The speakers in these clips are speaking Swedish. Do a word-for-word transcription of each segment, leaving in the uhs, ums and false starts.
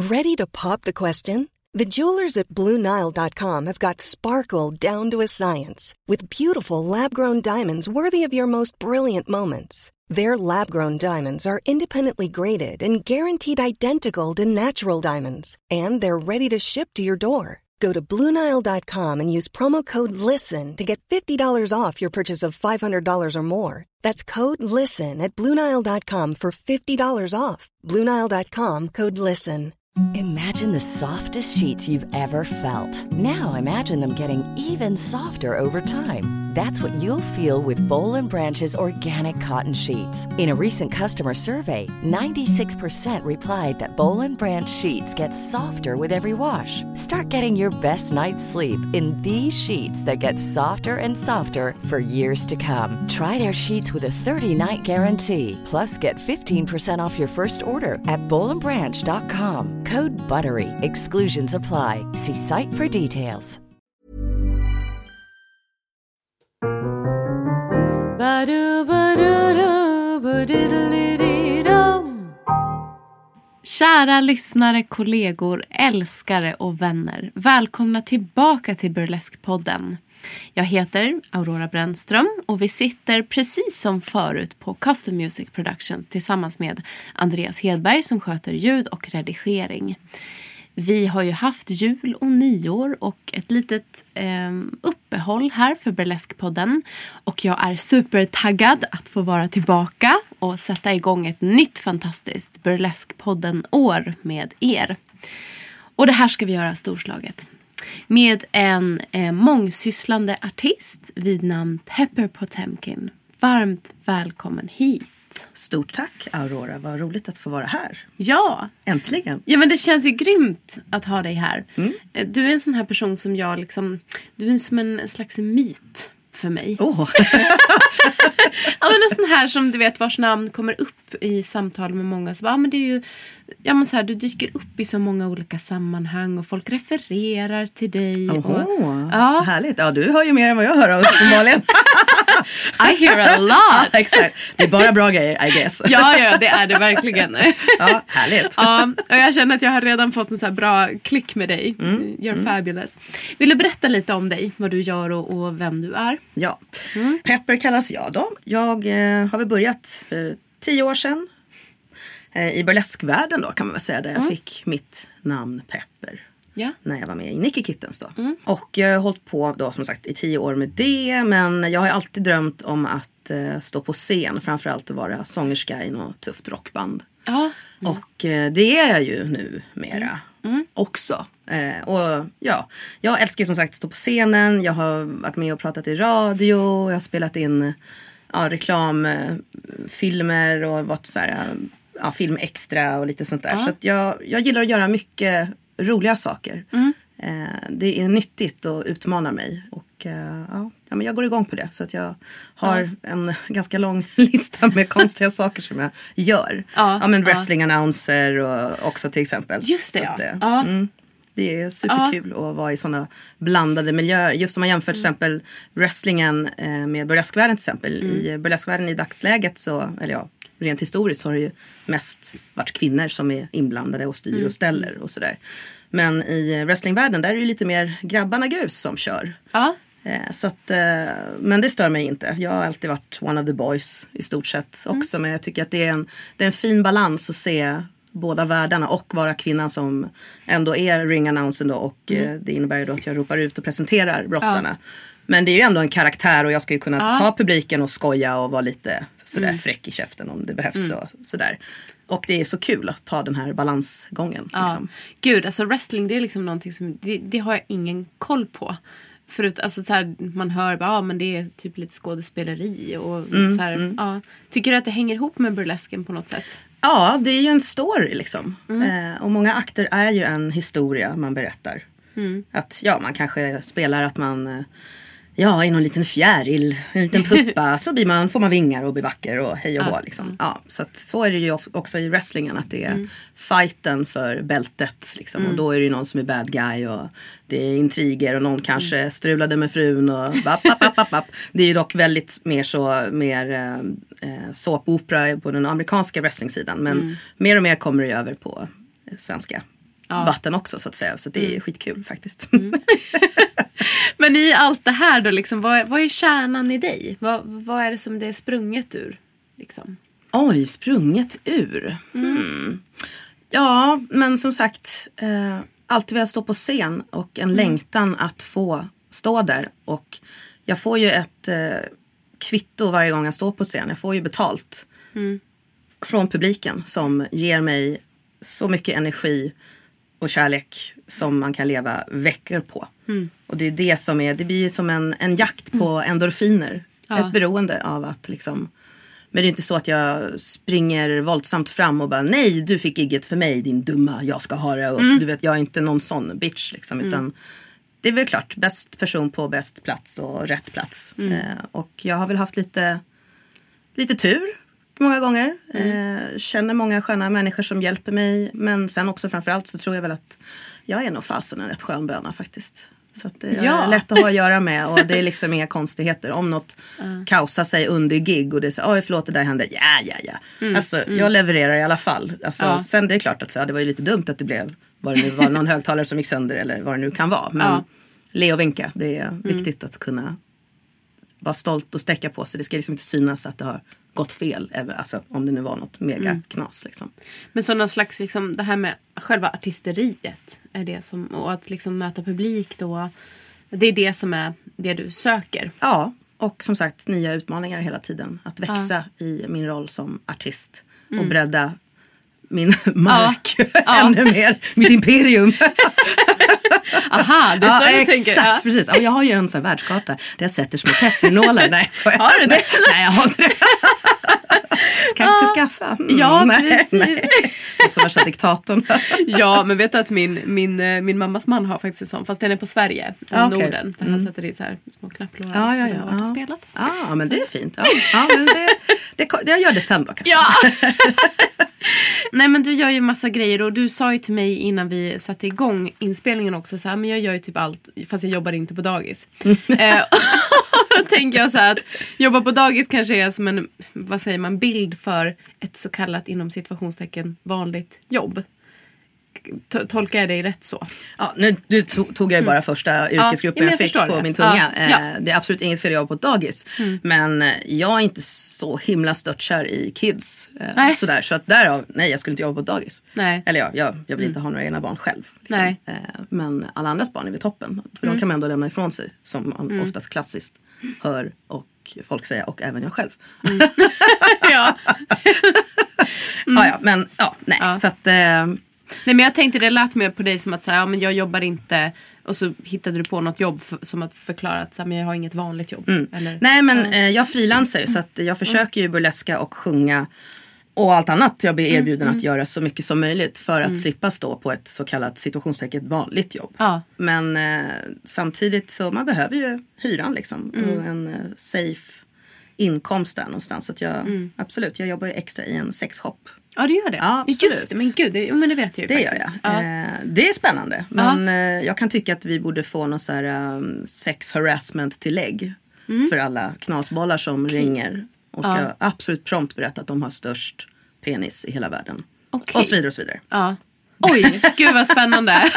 Ready to pop the question? The jewelers at Blue Nile dot com have got sparkle down to a science with beautiful lab-grown diamonds worthy of your most brilliant moments. Their lab-grown diamonds are independently graded and guaranteed identical to natural diamonds, and they're ready to ship to your door. Go to Blue Nile dot com and use promo code LISTEN to get fifty dollars off your purchase of five hundred dollars or more. That's code LISTEN at Blue Nile dot com for fifty dollars off. Blue Nile dot com, code LISTEN. Imagine the softest sheets you've ever felt. Now imagine them getting even softer over time. That's what you'll feel with Boll and Branch's organic cotton sheets. In a recent customer survey, ninety-six percent replied that Boll and Branch sheets get softer with every wash. Start getting your best night's sleep in these sheets that get softer and softer for years to come. Try their sheets with a thirty-night guarantee. Plus, get fifteen percent off your first order at boll and branch dot com. Code BUTTERY. Exclusions apply. See site for details. Kära lyssnare, kollegor, älskare och vänner. Välkomna tillbaka till Burlesque-podden. Jag heter Aurora Brännström och vi sitter precis som förut på Custom Music Productions tillsammans med Andreas Hedberg som sköter ljud och redigering. Vi har ju haft jul och nyår och ett litet eh, uppehåll här för Burlesque-podden. Och jag är supertaggad att få vara tillbaka och sätta igång ett nytt fantastiskt Burlesque-podden-år med er. Och det här ska vi göra storslaget. Med en eh, mångsysslande artist vid namn Pepper Potemkin. Varmt välkommen hit. Stort tack, Aurora. Vad roligt att få vara här. Ja. Äntligen. Ja, men det känns ju grymt att ha dig här. Mm. Du är en sån här person som jag liksom... Du är som en slags myt för mig. Oh. Ja, men en sån här som du vet vars namn kommer upp i samtal med många. Så bara, ja, men det är ju... Ja, men så här, du dyker upp i så många olika sammanhang och folk refererar till dig. Oho, och, ja. Härligt. Ja, du hör ju mer än vad jag hör uppenbarligen. I hear a lot. Exakt. Det är bara bra grejer, I guess. Ja, ja, det är det verkligen. Ja, härligt. Ja, och jag känner att jag har redan fått en så här bra klick med dig. Mm. You're mm. fabulous. Vill du berätta lite om dig, vad du gör och, och vem du är? Ja, mm. Pepper kallas jag då. Jag eh, har väl börjat för tio år sedan. I burleskvärlden då kan man väl säga, där jag mm. fick mitt namn Pepper. Ja. När jag var med i Nicky Kittens då. Mm. Och jag har hållit på då som sagt i tio år med det. Men jag har alltid drömt om att eh, stå på scen. Framförallt att vara sångerska i något tufft rockband. Ja. Mm. Och eh, det är jag ju nu mera mm. Mm. också. Eh, och ja, jag älskar ju som sagt att stå på scenen. Jag har varit med och pratat i radio. Jag har spelat in ja, reklamfilmer och varit så här... Ja, film extra och lite sånt där. Ja. Så att jag, jag gillar att göra mycket roliga saker. Mm. Eh, det är nyttigt och utmanar mig. Och eh, ja, men jag går igång på det. Så att jag har ja. en ganska lång lista med konstiga saker som jag gör. Ja, ja men wrestling announcer och också till exempel. Just det, så ja. att, eh, ja. Mm, det är superkul ja. att vara i sådana blandade miljöer. Just om man jämför till exempel wrestlingen eh, med burleskvärlden till exempel. Mm. I burleskvärlden i dagsläget så, eller ja, rent historiskt så har det ju mest varit kvinnor som är inblandade och styr och ställer och sådär. Men i wrestlingvärlden där är det ju lite mer grabbarna grus som kör. Ja. Eh, så att, eh, men det stör mig inte. Jag har alltid varit one of the boys i stort sett också. Mm. Men jag tycker att det är, en, det är en fin balans att se båda världarna och vara kvinnan som ändå är ring-announcen då. Och mm. eh, det innebär ju då att jag ropar ut och presenterar brottarna. Ja. Men det är ju ändå en karaktär och jag ska ju kunna ja. ta publiken och skoja och vara lite sådär mm. fräck i käften om det behövs mm. och sådär. Och det är så kul att ta den här balansgången. Ja. Liksom. Gud, alltså wrestling det är liksom någonting som, det, det har jag ingen koll på. Förut, alltså så här, man hör, ja men det är typ lite skådespeleri och mm, så här, mm. ja. Tycker du att det hänger ihop med burlesken på något sätt? Ja, det är ju en story liksom. Mm. Eh, och många akter är ju en historia man berättar. Mm. Att ja, man kanske spelar att man... Eh, Ja, i någon liten fjäril, en liten puppa, så blir man, får man vingar och blir vacker och hej och hå. Liksom. Ja, så, att, så är det ju också i wrestlingen, att det är mm. fighten för bältet. Liksom. Mm. Och då är det ju någon som är bad guy och det är intriger och någon kanske mm. strulade med frun. Och bap, bap, bap, bap, bap. Det är ju dock väldigt mer så, mer eh, såpopera på den amerikanska wrestlingsidan. Men mm. mer och mer kommer det över på svenska ja. vatten också så att säga. Så det är mm. skitkul faktiskt. Mm. Men i allt det här då, liksom, vad, vad är kärnan i dig? Vad, vad är det som det är sprunget ur? Liksom? Oj, sprunget ur? Mm. Hmm. Ja, men som sagt, eh, alltid velat stå på scen och en mm. längtan att få stå där. Och jag får ju ett eh, kvitto varje gång jag står på scen. Jag får ju betalt mm. från publiken som ger mig så mycket energi och kärlek som man kan leva veckor på. Mm. Och det är det som är, det blir ju som en, en jakt på mm. endorfiner. Ja. Ett beroende av att liksom, men det är inte så att jag springer våldsamt fram och bara, nej, du fick gigget för mig, din dumma, jag ska ha det. Och mm. du vet, jag är inte någon sån bitch liksom, utan mm. det är väl klart, bäst person på bäst plats och rätt plats. Mm. Eh, och jag har väl haft lite, lite tur många gånger. Mm. Eh, känner många sköna människor som hjälper mig. Men sen också framförallt så tror jag väl att jag är nog fasen en rätt skön böna faktiskt. Så att det är ja. lätt att ha att göra med. Och det är liksom inga konstigheter. Om något mm. kaosar sig under gig och det är så, oj förlåt det där hände. Ja, ja, ja. Mm. Alltså mm. jag levererar i alla fall. Alltså, ja. Sen det är klart att så, det var ju lite dumt att det blev, var det nu var någon högtalare som gick sönder eller vad det nu kan vara. Men ja. le och vinka, det är mm. viktigt att kunna vara stolt och sträcka på sig. Det ska liksom inte synas att det har gått fel, alltså, om det nu var något mega mm. knas. Liksom. Men sådana slags, liksom, det här med själva artisteriet är det som, och att liksom möta publik då, det är det som är det du söker. Ja, och som sagt nya utmaningar hela tiden. Att växa ja. i min roll som artist mm. och bredda min mark ja. ännu ja. mer, mitt imperium. Aha, det är ja, så jag exakt, tänker. Ja. Precis. Ja, jag har ju en sån här världskarta där jag sätter små peppernålar. Nej, så jag. Har du det? Nej, jag har inte det. Kanske ja. skaffa. Mm, ja, nej, precis. Nej. Som värsta diktatorn. Ja, men vet du att min, min, min mammas man har faktiskt en sån, fast den är på Sverige, i okay. Norden. Där mm. han sätter i så här små knapplårar. Ja, ja, ja. Jag har varit och spelat. Ja, men det är fint. Ja, ja men det, det, jag gör det sen då kanske. Ja. Nej, men du gör ju massa grejer och du sa ju till mig innan vi satte igång inspelningen också så här, men jag gör ju typ allt, fast jag jobbar inte på dagis. eh, då tänker jag så här att jobba på dagis kanske är som en, vad säger man, bild för ett så kallat inom situationstecken vanligt jobb. Tolkar jag dig rätt så? Ja, nu du tog, tog jag ju bara mm. första yrkesgruppen ja, jag, jag fick på det. Min tunga. Ja, ja. Det är absolut inget fel att jobba på ett dagis. Mm. Men jag är inte så himla störtkär i kids. Nej. Sådär. Så att därav, nej jag skulle inte jobba på ett dagis. Nej. Eller ja, jag, jag vill inte mm. ha några egna barn själv. Liksom. Nej. Men alla andras barn är vid toppen. För mm. de kan man ändå lämna ifrån sig. Som man mm. oftast klassiskt hör och folk säga. Och även jag själv. Mm. ja. mm. ja, ja. Men ja, nej. Ja. Så att... Eh, Nej, men jag tänkte det lät mer på dig som att så här, ja, men jag jobbar inte och så hittade du på något jobb för, som att förklara att så här, men jag har inget vanligt jobb. Mm. Eller, Nej men äh, eh, jag frilansar ju så att jag försöker ju burleska och sjunga och allt annat jag blir erbjuden mm. att göra så mycket som möjligt för att mm. slippa stå på ett så kallat situationstecken vanligt jobb. Ja. Men eh, samtidigt så man behöver ju hyran liksom mm. och en eh, safe inkomst där någonstans. Så att jag, mm. absolut, jag jobbar ju extra i en sexshop. Ja, du gör det. Ja, just det, men gud, det, men det vet jag ju det faktiskt. Gör jag. Ja. Eh, det är spännande. Men eh, jag kan tycka att vi borde få någon så här um, sex harassment tillägg mm. för alla knasbollar som okay. ringer och ska ja. absolut prompt berätta att de har störst penis i hela världen. Okay. Och så vidare och så vidare. Ja. Oj, gud vad spännande.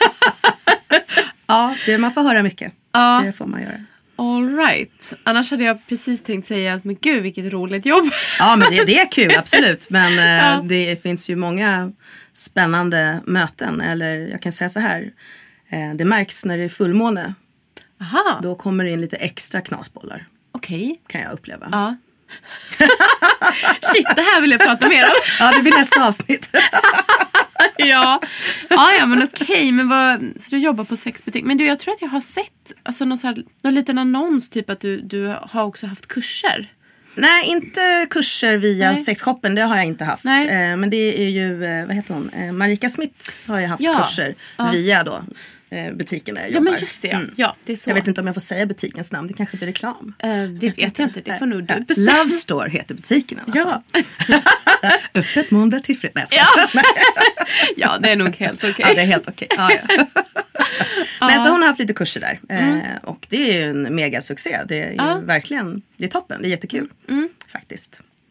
ja, det, man får höra mycket. Ja. Det får man göra. All right. Annars hade jag precis tänkt säga att men gud vilket roligt jobb. Ja men det, det är kul absolut. Men ja. eh, det finns ju många spännande möten. Eller jag kan säga så här. Eh, det märks när det är fullmåne. Aha. Då kommer det in lite extra knasbollar. Okej. Okay. Kan jag uppleva. Ja. Shit, det här vill jag prata mer om. Ja, det blir nästa avsnitt. ja. ja, ja, men okej. Men vad, så du jobbar på sexbutik. Men du, jag tror att jag har sett alltså, någon, så här, någon liten annons typ att du, du har också haft kurser. Nej, inte kurser via Nej. sexshoppen. Det har jag inte haft. Eh, men det är ju, vad heter hon? Eh, Marika Smith har jag haft ja. kurser ja. via då. Butiken där jag ja, jobbar. Men just det, mm. ja, det är så. Jag vet inte om jag får säga butikens namn. Det kanske blir reklam. Uh, det vet jag, jag inte. Det får nog du bestämma. Love Store heter butiken i alla fall. Ja. Öppet måndag till fredag. Ja. ja, det är nog helt okej. Okay. Ja, det är helt okej. Okay. Ja, ja. Nej, så hon har haft lite kurser där. Mm. Eh, och det är ju en mega succé. Det är ju ja. verkligen, det är toppen. Det är jättekul. Mm. Faktiskt.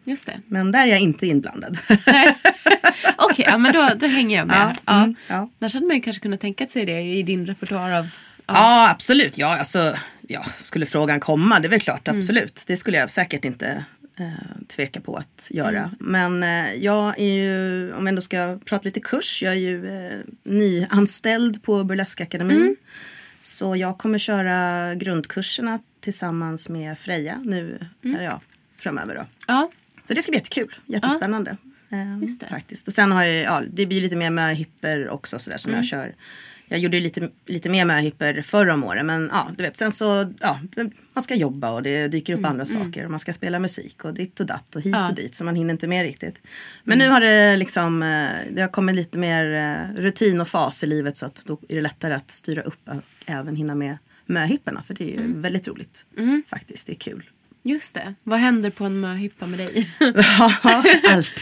Just det. Men där är jag inte inblandad. Okej, okay, ja, men då, då hänger jag med. Ja, ja. mm, ja. Där hade man ju kanske kunnat tänka sig det i din repertoar av... av... Ja, absolut. Ja, alltså, ja, skulle frågan komma, det är väl klart, absolut. Mm. Det skulle jag säkert inte eh, tveka på att göra. Mm. Men eh, jag är ju, om vi ändå ska prata lite kurs, jag är ju eh, nyanställd på Burleskakademin. Mm. Så jag kommer köra grundkurserna tillsammans med Freja nu, mm. eller ja, framöver då. Ja. Så det ska bli jättekul, jättespännande. Ja. Eh, Just det. Faktiskt. Och sen har jag, ja, det blir lite mer med hipper också sådär som mm. jag kör. Jag gjorde lite, lite mer med hipper förra om året. Men ja, du vet, sen så, ja, man ska jobba och det dyker upp mm, andra mm. saker. Och man ska spela musik och ditt och datt och hit ja. och dit. Så man hinner inte med riktigt. Men mm. nu har det liksom, det har kommit lite mer rutin och fas i livet. Så att då är det lättare att styra upp och även hinna med möhipporna. För det är ju mm. väldigt roligt mm. faktiskt, det är kul. Just det. Vad händer på en möhippa med dig? Ja, allt.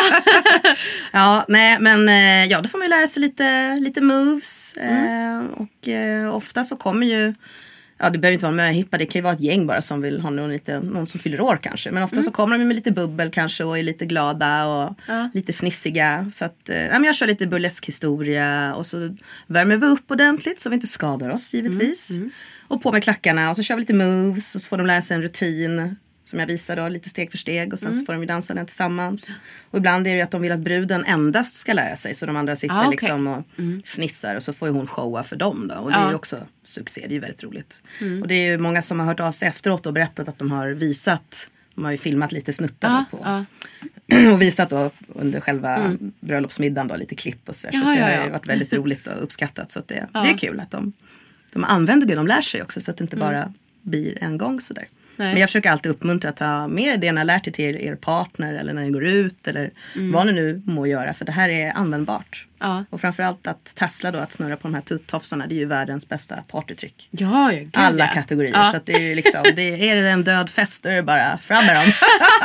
Ja, nej, men ja, då får man ju lära sig lite, lite moves. Mm. Eh, och eh, ofta så kommer ju, ja, det behöver inte vara en möhippa, det kan ju vara ett gäng bara som vill ha någon, lite, någon som fyller år kanske. Men ofta mm. så kommer de med lite bubbel kanske och är lite glada och ja. lite fnissiga. Så att, eh, ja, men jag kör lite burlesk historia och så värmer vi upp ordentligt så vi inte skadar oss givetvis. Mm. Mm. Och på med klackarna och så kör vi lite moves och så får de lära sig en rutin som jag visar då, lite steg för steg och sen mm. så får de ju dansa den tillsammans. Och ibland är det ju att de vill att bruden endast ska lära sig så de andra sitter ah, okay. liksom och mm. fnissar och så får ju hon showa för dem då. Och det ah. är ju också succé, det är ju väldigt roligt. Mm. Och det är ju många som har hört av sig efteråt och berättat att de har visat, de har ju filmat lite snuttar ah, på. Ah. Och visat då under själva mm. bröllopsmiddagen då, lite klipp och så där. Ja, så det ja, har ju ja. varit väldigt roligt och uppskattat. Så att det, ah. det är kul att de... De använder det de lär sig också så att det inte bara mm. blir en gång sådär. Nej. Men jag försöker alltid uppmuntra att ta med det ni har lärt er till er partner eller när ni går ut eller mm. vad ni nu må göra. För det här är användbart. Ja. Och framförallt att tassla då, att snurra på de här tuttofsarna, det är ju världens bästa partytryck. Ja, ja, alla ja. kategorier. Ja. Så att det är liksom, det är en död fest, är det bara fram med dem.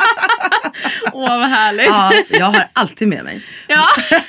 Åh, vad härligt. Ja, jag har alltid med mig. Ja.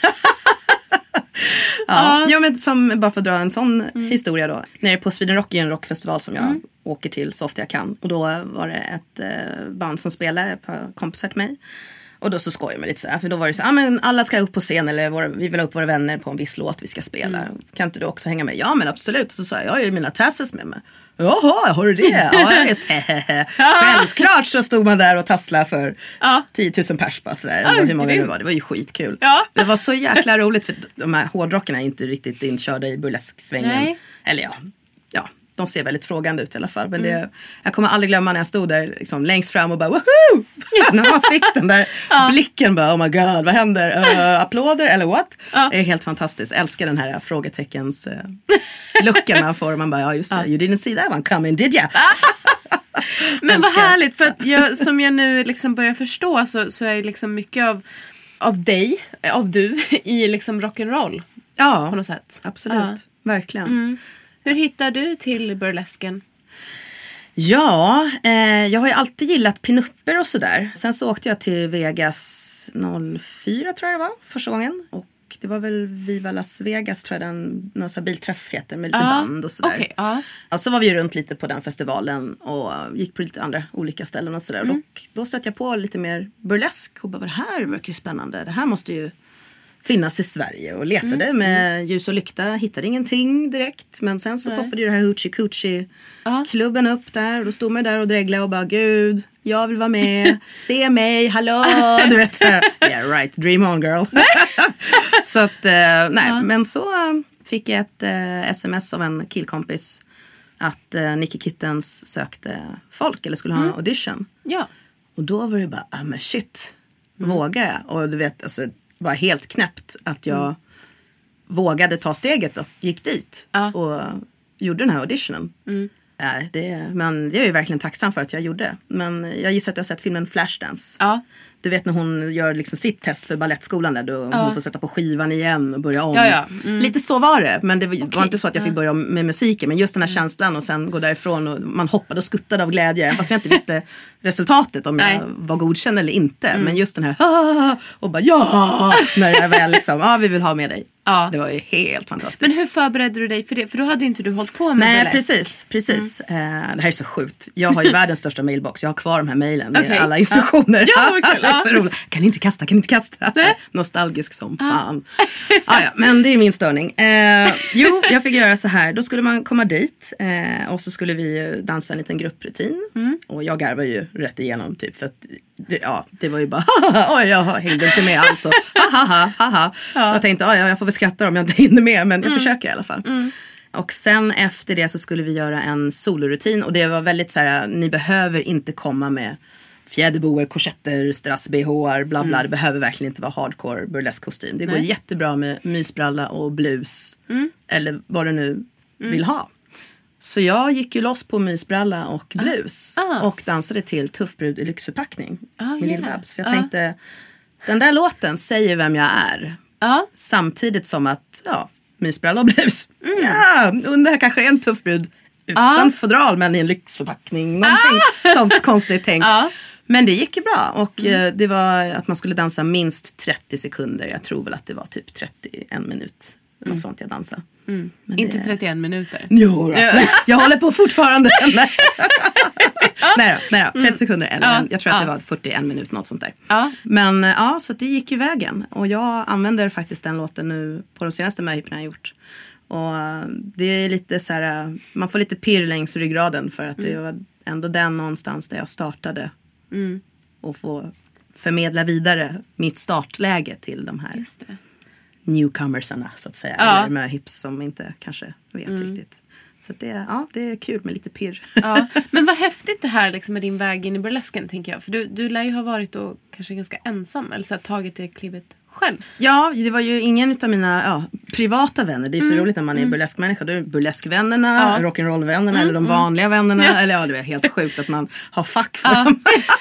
Ja. Uh. ja, men som bara för att dra en sån mm. historia då. Nere på Sweden Rock är en rockfestival som jag mm. åker till så ofta jag kan. Och då var det ett eh, band som spelade på kompisar till mig. Och då så skojar jag mig lite så här. För då var det så här, ah, men alla ska upp på scen eller våra, vi vill ha upp våra vänner på en viss låt vi ska spela. Mm. Kan inte du också hänga med? Ja, men absolut. Så sa jag, jag har ju mina tasses med mig. Jaha, har du det? Ja, just självklart så stod man där och tasslade för ja. tio tusen pers bara sådär. Ja, hur många det var. Det var ju skitkul. Ja. Det var så jäkla roligt för de här hårdrockarna är inte riktigt inkörda i burlesksvängen. Nej. Eller ja, ja, de ser väldigt frågande ut i alla fall. Men mm. det, jag kommer aldrig glömma när jag stod där liksom, längst fram och bara woho! När man fick den där ja. blicken bara, oh my god, vad händer? Uh, applåder eller what? Ja. Det är helt fantastiskt. Älskar den här frågeteckens uh, looken man får. Man bara, ja just det, ja. you didn't see that one coming, did ya? Men vad härligt, för att jag, som jag nu liksom börjar förstå så, så är liksom mycket av, av dig, av du, i liksom rock'n'roll. Ja, på något sätt. Absolut, ja. verkligen. Mm. Hur hittar du till burlesken? Ja, eh, jag har ju alltid gillat pinupper och sådär. Sen så åkte jag till Vegas noll fyra tror jag det var, första gången. Och det var väl Viva Las Vegas tror jag den, någon sån här bilträff heter med lite ah, band och sådär. Okay, ah. Och så var vi ju runt lite på den festivalen och gick på lite andra olika ställen och sådär. Mm. Och då stötte jag på lite mer burlesk och bara, det här verkar ju spännande. Det här måste ju finnas i Sverige och letade mm. med ljus och lykta, hittade ingenting direkt, men sen så Nej. poppade ju det här Hoochie Coochie uh. klubben upp där och då stod man där och dreglade och bara, gud, jag vill vara med, se mig, hallå, du vet, yeah right, dream on girl. Så att, uh, nej, uh. men så fick jag ett uh, sms av en killkompis att uh, Nicky Kittens sökte folk eller skulle ha mm. en audition. Ja. Och då var det bara, ah men shit, mm. vågar jag? Och du vet, alltså var helt knäppt att jag mm. vågade ta steget och gick dit ja. och gjorde den här auditionen. Mm. Ja, det, men jag är ju verkligen tacksam för att jag gjorde. Men jag gissar att du har sett filmen Flashdance. Ja. du vet när hon gör liksom sitt test för ballettskolan där då ja. hon får sätta på skivan igen och börja om. Ja, ja. Mm. Lite så var det, men det var, okay. var inte så att jag fick börja med musiken, men just den här mm. känslan och sen gå därifrån och man hoppade och skuttade av glädje fast jag inte visste resultatet om jag var godkänd eller inte, mm. men just den här och bara ja, när jag väl liksom, ja vi vill ha med dig. Ja. Det var ju helt fantastiskt. Men hur förberedde du dig för det? För då hade inte du hållit på med Nej, burlesk. precis, precis. Mm. Uh, det här är så sjukt. Jag har ju världens största mailbox. Jag har kvar de här mailen med okay. alla instruktioner. Ja, okay. Det är så roligt. Kan inte kasta, kan inte kasta. Alltså, nostalgisk som fan. ah, ja, men det är min störning. Uh, jo, jag fick göra så här. Då skulle man komma dit uh, och så skulle vi dansa en liten grupprutin. Mm. Och jag garvar ju rätt igenom typ för att det, ja, det var ju bara oj, jag hängde inte med alls. Haha, haha. Ja. Jag tänkte, ja, jag får väl skratta om jag inte hinner med, men jag mm. försöker i alla fall. Mm. Och sen efter det så skulle vi göra en solorutin och det var väldigt så här, ni behöver inte komma med fjäderboer, korsetter, strass-B H-ar, bla bla. Mm. Det behöver verkligen inte vara hardcore burlesque-kostym. Det Nej. går jättebra med mysbralla och blus. Mm. Eller vad du nu mm. vill ha. Så jag gick ju loss på mysbralla och blus. Ah. Ah. Och dansade till Tuffbrud i lyxförpackning. Ah, med yeah. Lill-Babs. För jag ah. tänkte, den där låten säger vem jag är. Ah. Samtidigt som att, ja, mysbralla och blus. Mm. Ja, undrar kanske en Tuffbrud utan ah. fodral men i en lyxförpackning. Någonting ah. sånt konstigt tänkt. Ah. Men det gick ju bra. Och mm. det var att man skulle dansa minst trettio sekunder. Jag tror väl att det var typ trettioen minut. Mm. Något sånt jag dansade. Mm. Inte det... trettioen minuter. Jo, jag håller på fortfarande. nej då, nej då, trettio sekunder. Eller, ja. Jag tror att det var fyrtioen minut, något sånt där. Ja. Men ja, så det gick ju vägen. Och jag använder faktiskt den låten nu på de senaste möjligheterna jag gjort. Och det är lite så här, man får lite pirr längs ryggraden för att mm. det var ändå den någonstans där jag startade. Mm. Och få förmedla vidare mitt startläge till de här newcomersarna så att säga. Ja. Eller med hips som inte kanske vet mm. riktigt. Så att det, ja, det är kul med lite pirr. Ja. Men vad häftigt det här liksom, med din väg in i burlesken, tänker jag. För du, du lär ju ha varit då kanske ganska ensam. Eller så här, tagit det klivet själv. Ja, det var ju ingen av mina ja, privata vänner. Det är ju så mm. roligt när man är mm. burleskmänniska. Då är burleskvännerna, ja. rock'n'roll-vännerna mm. eller de vanliga vännerna. Ja. Eller ja, det är helt sjukt att man har fack för ja. dem.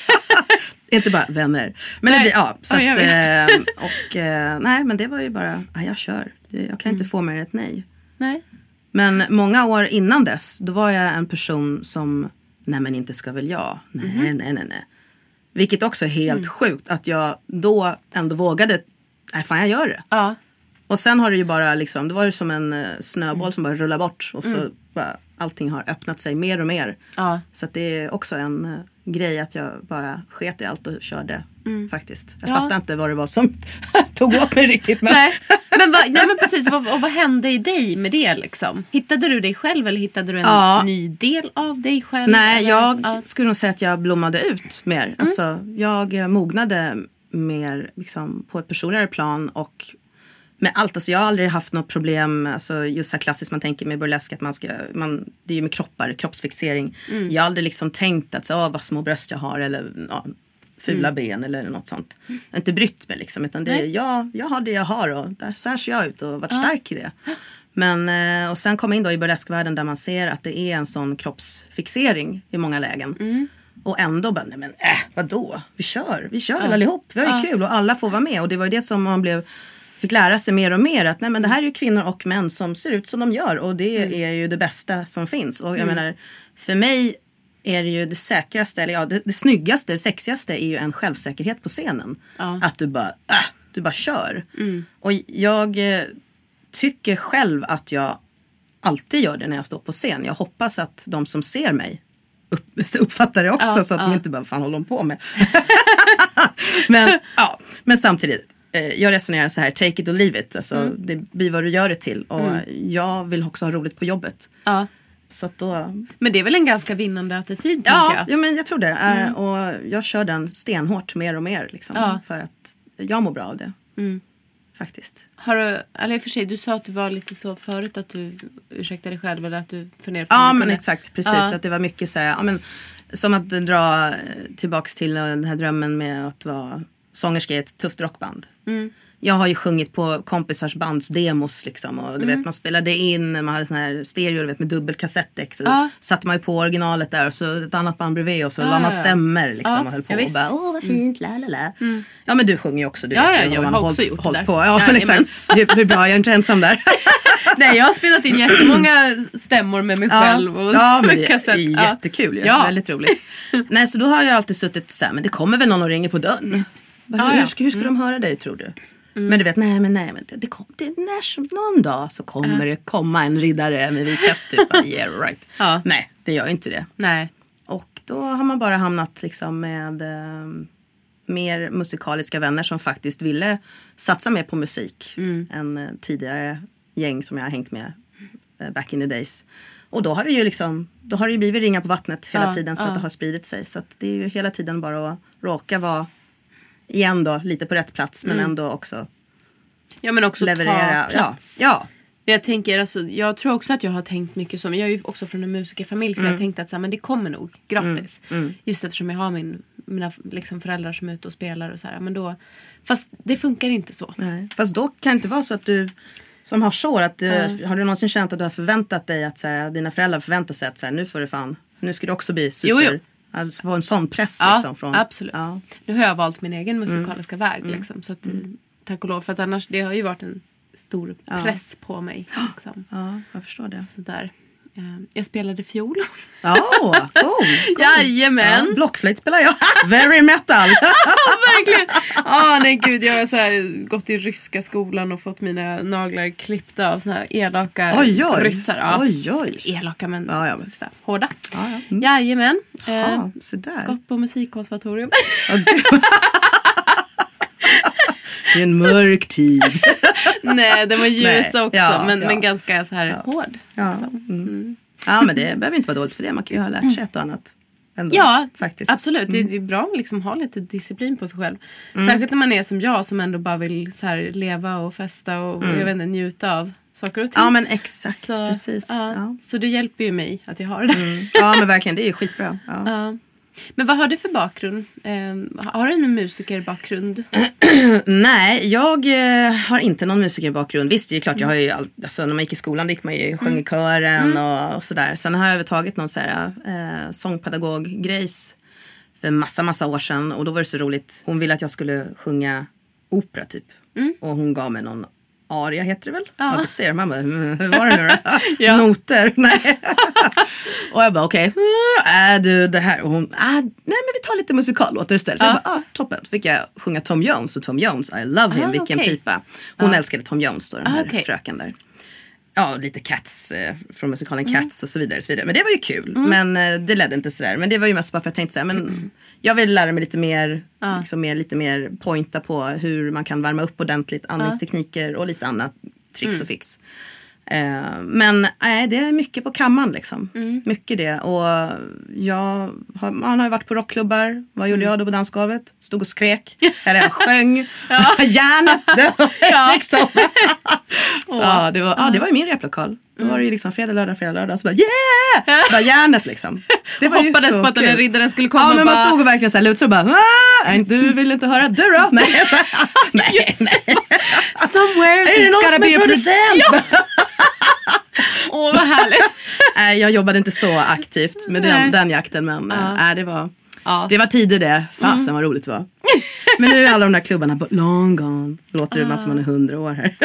Inte bara vänner. Men nej. Det blir, ja. Så oh, att, eh, och eh, nej, men det var ju bara, ja, jag kör. Jag kan mm. inte få mer än ett nej. Nej. Men många år innan dess, då var jag en person som, nej men inte ska väl jag. Nej, mm. nej, nej, nej. Vilket också är helt mm. sjukt. Att jag då ändå vågade, nej fan jag gör det. Ja. Och sen har det ju bara liksom, det var ju som en uh, snöboll mm. som bara rullar bort. Och så mm. bara, allting har öppnat sig mer och mer. Ja. Så att det är också en uh, grej att jag bara sket i allt och körde mm. faktiskt. Jag ja. fattar inte vad det var som tog åt mig riktigt. Men, nej. Men, vad, nej, men precis, vad, och vad hände i dig med det liksom? Hittade du dig själv eller hittade du en ja. ny del av dig själv? Nej, eller? jag ja. skulle nog säga att jag blommade ut mer. Mm. Alltså, jag mognade mer liksom, på ett personligare plan och med allt, alltså jag har aldrig haft något problem, alltså just så här klassiskt man tänker med burlesk att man ska, man, det är ju med kroppar, kroppsfixering. Mm. Jag har aldrig liksom tänkt att, åh vad små bröst jag har eller ja, fula mm. ben eller något sånt. Jag har inte brytt mig liksom, utan det är, jag, jag har det jag har och där, så här ser jag ut och varit ja. stark i det. Men, och sen kom jag in då i burleskvärlden där man ser att det är en sån kroppsfixering i många lägen. Mm. Och ändå bara, nej men äh, vadå? Vi kör, vi kör ja. allihop, vi har ju ja. kul och alla får vara med. Och det var ju det som man blev... fick lära sig mer och mer att nej, men det här är ju kvinnor och män som ser ut som de gör och det mm. är ju det bästa som finns. Och jag mm. menar, för mig är det ju det säkraste, eller ja, det, det snyggaste, det sexigaste är ju en självsäkerhet på scenen. Ja. Att du bara, äh, du bara kör. Mm. Och jag eh, tycker själv att jag alltid gör det när jag står på scen. Jag hoppas att de som ser mig upp, uppfattar det också ja, så att ja. de inte bara, fan håller de på med. men, ja, men samtidigt. Jag resonerar så här, take it or leave it. Alltså, mm. det blir vad du gör det till. Och mm. jag vill också ha roligt på jobbet. Ja. Så att då... Men det är väl en ganska vinnande attityd, ja, tänker jag. Ja, men jag tror det. Mm. Och jag kör den stenhårt mer och mer. Liksom, ja. För att jag mår bra av det. Mm. Faktiskt. Har du, eller för sig, du sa att du var lite så förut att du ursäktar dig själv eller att du funderar på ja, men exakt. Precis. Ja. Att det var mycket så här, ja, men, som att dra tillbaks till den här drömmen med att vara sångerska i ett tufft rockband. Mm. jag har ju sjungit på kompisars bandsdemos liksom. Och du Mm. vet, man spelade in, man hade sån här stereo du vet, med dubbelkassettdäck. Så Ja. satte man ju på originalet där och så ett annat band bredvid och så Ja, la man ja, ja. stämmer liksom. Ja, Och höll på ja, och visst. bara, åh vad fint, la la la. Ja men du sjunger ju också, du Ja, vet ja, ju jag vad man har har också hållit, gjort det hållit där. på. Ja, Ja, men exakt. jajamän. Det är bra, jag är inte ensam där. Nej, jag har spelat in jättemånga stämmor med mig själv och ja, men det kassett. är jättekul ju. Ja. Väldigt roligt. Nej, så då har jag alltid suttit så här, men det kommer väl någon och ringer på dörren. Bara, Ja, hur, ja. ska, hur ska de höra dig tror du? Men du vet, nej men nej, men det, det, kom, det när som någon dag så kommer det komma en riddare med vit häst typ. Yeah, right. Ja. Nej, det gör inte det. Nej. Och då har man bara hamnat liksom med eh, mer musikaliska vänner som faktiskt ville satsa mer på musik Mm. än eh, tidigare gäng som jag har hängt med eh, back in the days. Och då har det ju liksom, då har det ju blivit ringa på vattnet hela Ja, tiden så ja. att det har spridit sig. Så att det är ju hela tiden bara att råka vara igen då, lite på rätt plats men ändå också Ja, men också leverera. ta plats. Ja, ja. Jag tänker, alltså, jag tror också att jag har tänkt mycket som, jag är ju också från en musikerfamilj så jag har tänkt att så här, men det kommer nog gratis. Just eftersom jag har min, mina liksom, föräldrar som är ute och spelar och så här, men då, fast det funkar inte så. Nej. Fast då kan det inte vara så att du som har så att du, har du någonsin känt att du har förväntat dig att så här, dina föräldrar förväntar sig att så här, nu får du fan, nu ska du också bli super. Jo, jo. Alltså få en sån press Ja, liksom från. absolut. Ja. Nu har jag valt min egen musikaliska väg liksom, så att, tack och lov, för att annars, det har ju varit en stor press på mig. Liksom. Ja, jag förstår det. Sådär. Eh, Jag spelade fiol. Ja, cool. cool. Jajamän. Ja, blockflöjt spelar jag. Very metal. Verkligen. Ah, nej gud, jag har så här, gått i ryska skolan och fått mina naglar klippta av såna här elaka Oj, oj. ryssar. Ja. Oj, oj. Elaka men Ja, ja, så, men- så, hårda. Ja, ja. Mm. Jajamän. Eh, Ja, så där. gått på musikkonservatorium. Ja, det- Det är en mörk tid. Nej, den var ljus Nej, också. ja, men, ja. men ganska så här hård. Ja. Liksom. Mm. Ja, men det behöver inte vara dåligt för det. Man kan ju ha lärt sig ett och annat. Ändå, Ja, faktiskt. absolut. Det, det är bra att liksom ha lite disciplin på sig själv. Särskilt när man är som jag som ändå bara vill så här, leva och festa och jag vet inte, njuta av saker och ting. Ja, men exakt. så, Precis. Ja, Ja. så det hjälper ju mig att jag har det där. Ja, men verkligen. Det är ju skitbra. Ja. Ja. Men vad har du för bakgrund? Eh, har du en musikerbakgrund? Nej, jag eh, har inte någon musikerbakgrund. Visst, det är klart, jag har ju all, alltså, när man gick i skolan gick man ju sjöng i kören och, och sådär. Sen har jag övertagit någon så här, eh, sångpedagog-grejs för massa, massa år sedan. Och då var det så roligt. Hon ville att jag skulle sjunga opera typ. Och hon gav mig någon aria, heter det väl? Ja, Ja. du ser. Man bara, mm, hur var det nu då? Ja. Noter? Nej. Och jag bara, okej. Okay. Äh, du, det här. Och hon, ah, nej men vi tar lite musikallåtar istället. Ja. Jag bara, ah, toppen. Så fick jag sjunga Tom Jones. Och Tom Jones, I love him, Ah, vilken okej. pipa. Hon Ja. älskade Tom Jones då, den Ah, här okej. fröken där. Ja, lite Cats eh, från musikalen Cats och så vidare, så vidare. Men det var ju kul. Men eh, det ledde inte sådär. Men det var ju mest bara för att jag tänkte såhär, men jag vill lära mig lite mer, Ja. liksom mer, lite mer pointa på hur man kan värma upp ordentligt, andningstekniker och lite annat tricks och fix. Eh, men nej, det är mycket på kammaren liksom. Mycket det. Och jag har, man har ju varit på rockklubbar. Vad gjorde jag då på dansgolvet? Stod och skrek. Eller jag sjöng. Järnet. Det var Ja. liksom. Ja, det var, ja, det var ju min replokal. Då var det ju liksom fredag, lördag, fredag, lördag. Så bara yeah! Bara järnet liksom. Det var ju Hoppades så på att den där kul. riddaren skulle komma Ja, men och man bara... stod och verkligen så här lutsade och bara ah, nej, du vill inte höra, du då? Nej, nej, nej. Somewhere Är det there's någon gotta som be är a producent? Åh, vad härligt. Nej, jag jobbade inte så aktivt med den, Nej. den jakten. Men Ja. äh, det, var, Ja. det var tider det. Fasen vad roligt det var. Men nu är alla de där klubbarna bo- long gone. Låter det bara som man är hundra år här.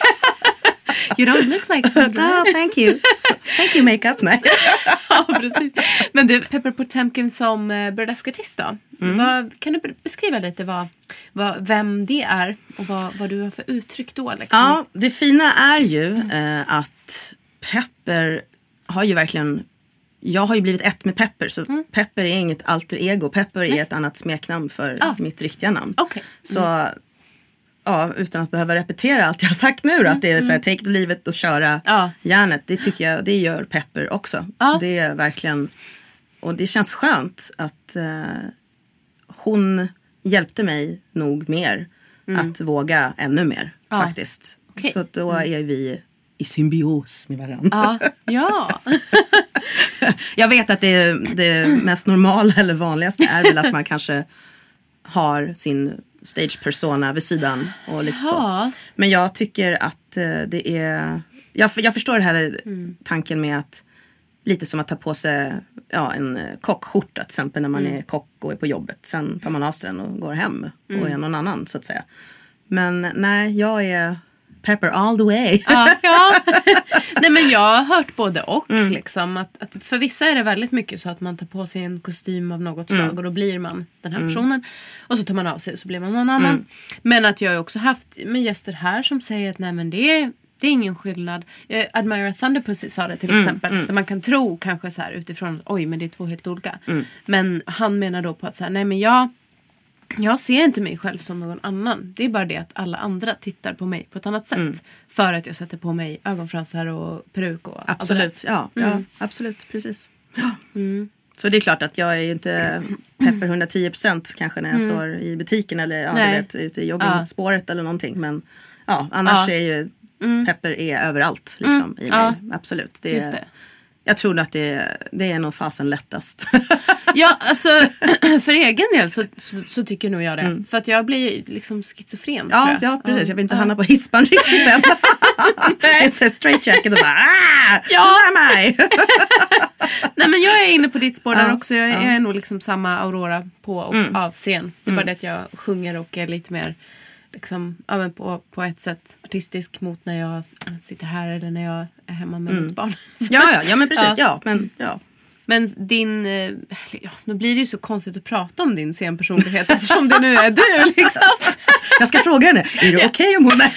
You don't look like hundred. Ah, thank you. Thank you makeup. Nej. Ja, precis. Men du, Pepper Potemkin som eh, burleskartist då. Vad, kan du be- beskriva lite vad, vad, vem det är och vad, vad du har för uttryck då? Liksom? Ja, det fina är ju eh, att Pepper har ju verkligen... Jag har ju blivit ett med Pepper. Så Pepper är inget alter ego. Pepper är ett annat smeknamn för Ah. mitt riktiga namn. Okej. Så ja, utan att behöva repetera allt jag har sagt nu då, att det är så här, take it livet och köra Ja. järnet, det tycker jag, det gör Pepper också. Ja. Det är verkligen, och det känns skönt att eh, hon hjälpte mig nog mer att våga ännu mer Ja. faktiskt. Okej. Så att då är vi i symbios med varandra. Ja. Ja. Jag vet att det, det mest normala eller vanligaste är väl att man kanske har sin stage persona vid sidan och lite Jaha. så. Men jag tycker att eh, det är... Jag, jag förstår det här mm. tanken med att lite som att ta på sig ja, en kockskjorta till exempel när man mm. är kock och är på jobbet. Sen tar man av sig den och går hem mm. och är någon annan så att säga. Men nej, jag är pepper all the way. Ja, ja. Nej, men jag har hört både och mm. liksom. Att, att för vissa är det väldigt mycket så att man tar på sig en kostym av något slag mm. och då blir man den här personen. Mm. Och så tar man av sig och så blir man någon annan. Mm. Men att jag har också haft med gäster här som säger att nej men det är Det är ingen skillnad. Uh, Admira Thunderpussy sa det till mm, exempel. Mm. Där man kan tro kanske så här utifrån. Oj, men det är två helt olika. Mm. Men han menar då på att så här, nej men jag. Jag ser inte mig själv som någon annan. Det är bara det att alla andra tittar på mig på ett annat sätt. Mm. För att jag sätter på mig ögonfransar och peruk och absolut, ja, mm. ja. Absolut, precis. Ja. Mm. Så det är klart att jag är ju inte pepper hundratio procent kanske när jag mm. står i butiken. Eller ja, du vet, ute i joggingspåret ja. Eller någonting. Men ja, annars ja. Är ju... Mm. Pepper är överallt liksom, mm. i mig. Ja. Absolut. Det är, Just det. Jag tror att det, det är nog fasen lättast. Ja, alltså för egen del så, så, så tycker nog jag det. Mm. För att jag blir liksom schizofren. Ja, tror jag. Ja, precis. Jag vill inte uh. hamna på hispan riktigt än. Jag ser straight jacket och bara ah, ja. mig. Nej, men jag är inne på ditt spår där ja. Också. Jag, ja. jag är nog liksom samma Aurora på och mm. av scen. Det är bara mm. det att jag sjunger och är lite mer... Liksom, ja, men på, på ett sätt artistisk mot när jag sitter här eller när jag är hemma med mm. mitt barn. Ja, ja, ja, men precis. Ja. Ja, men, ja. men din... Ja, nu blir det ju så konstigt att prata om din scenpersonlighet eftersom det nu är du. Liksom. Jag ska fråga henne, är det okej okay om hon är...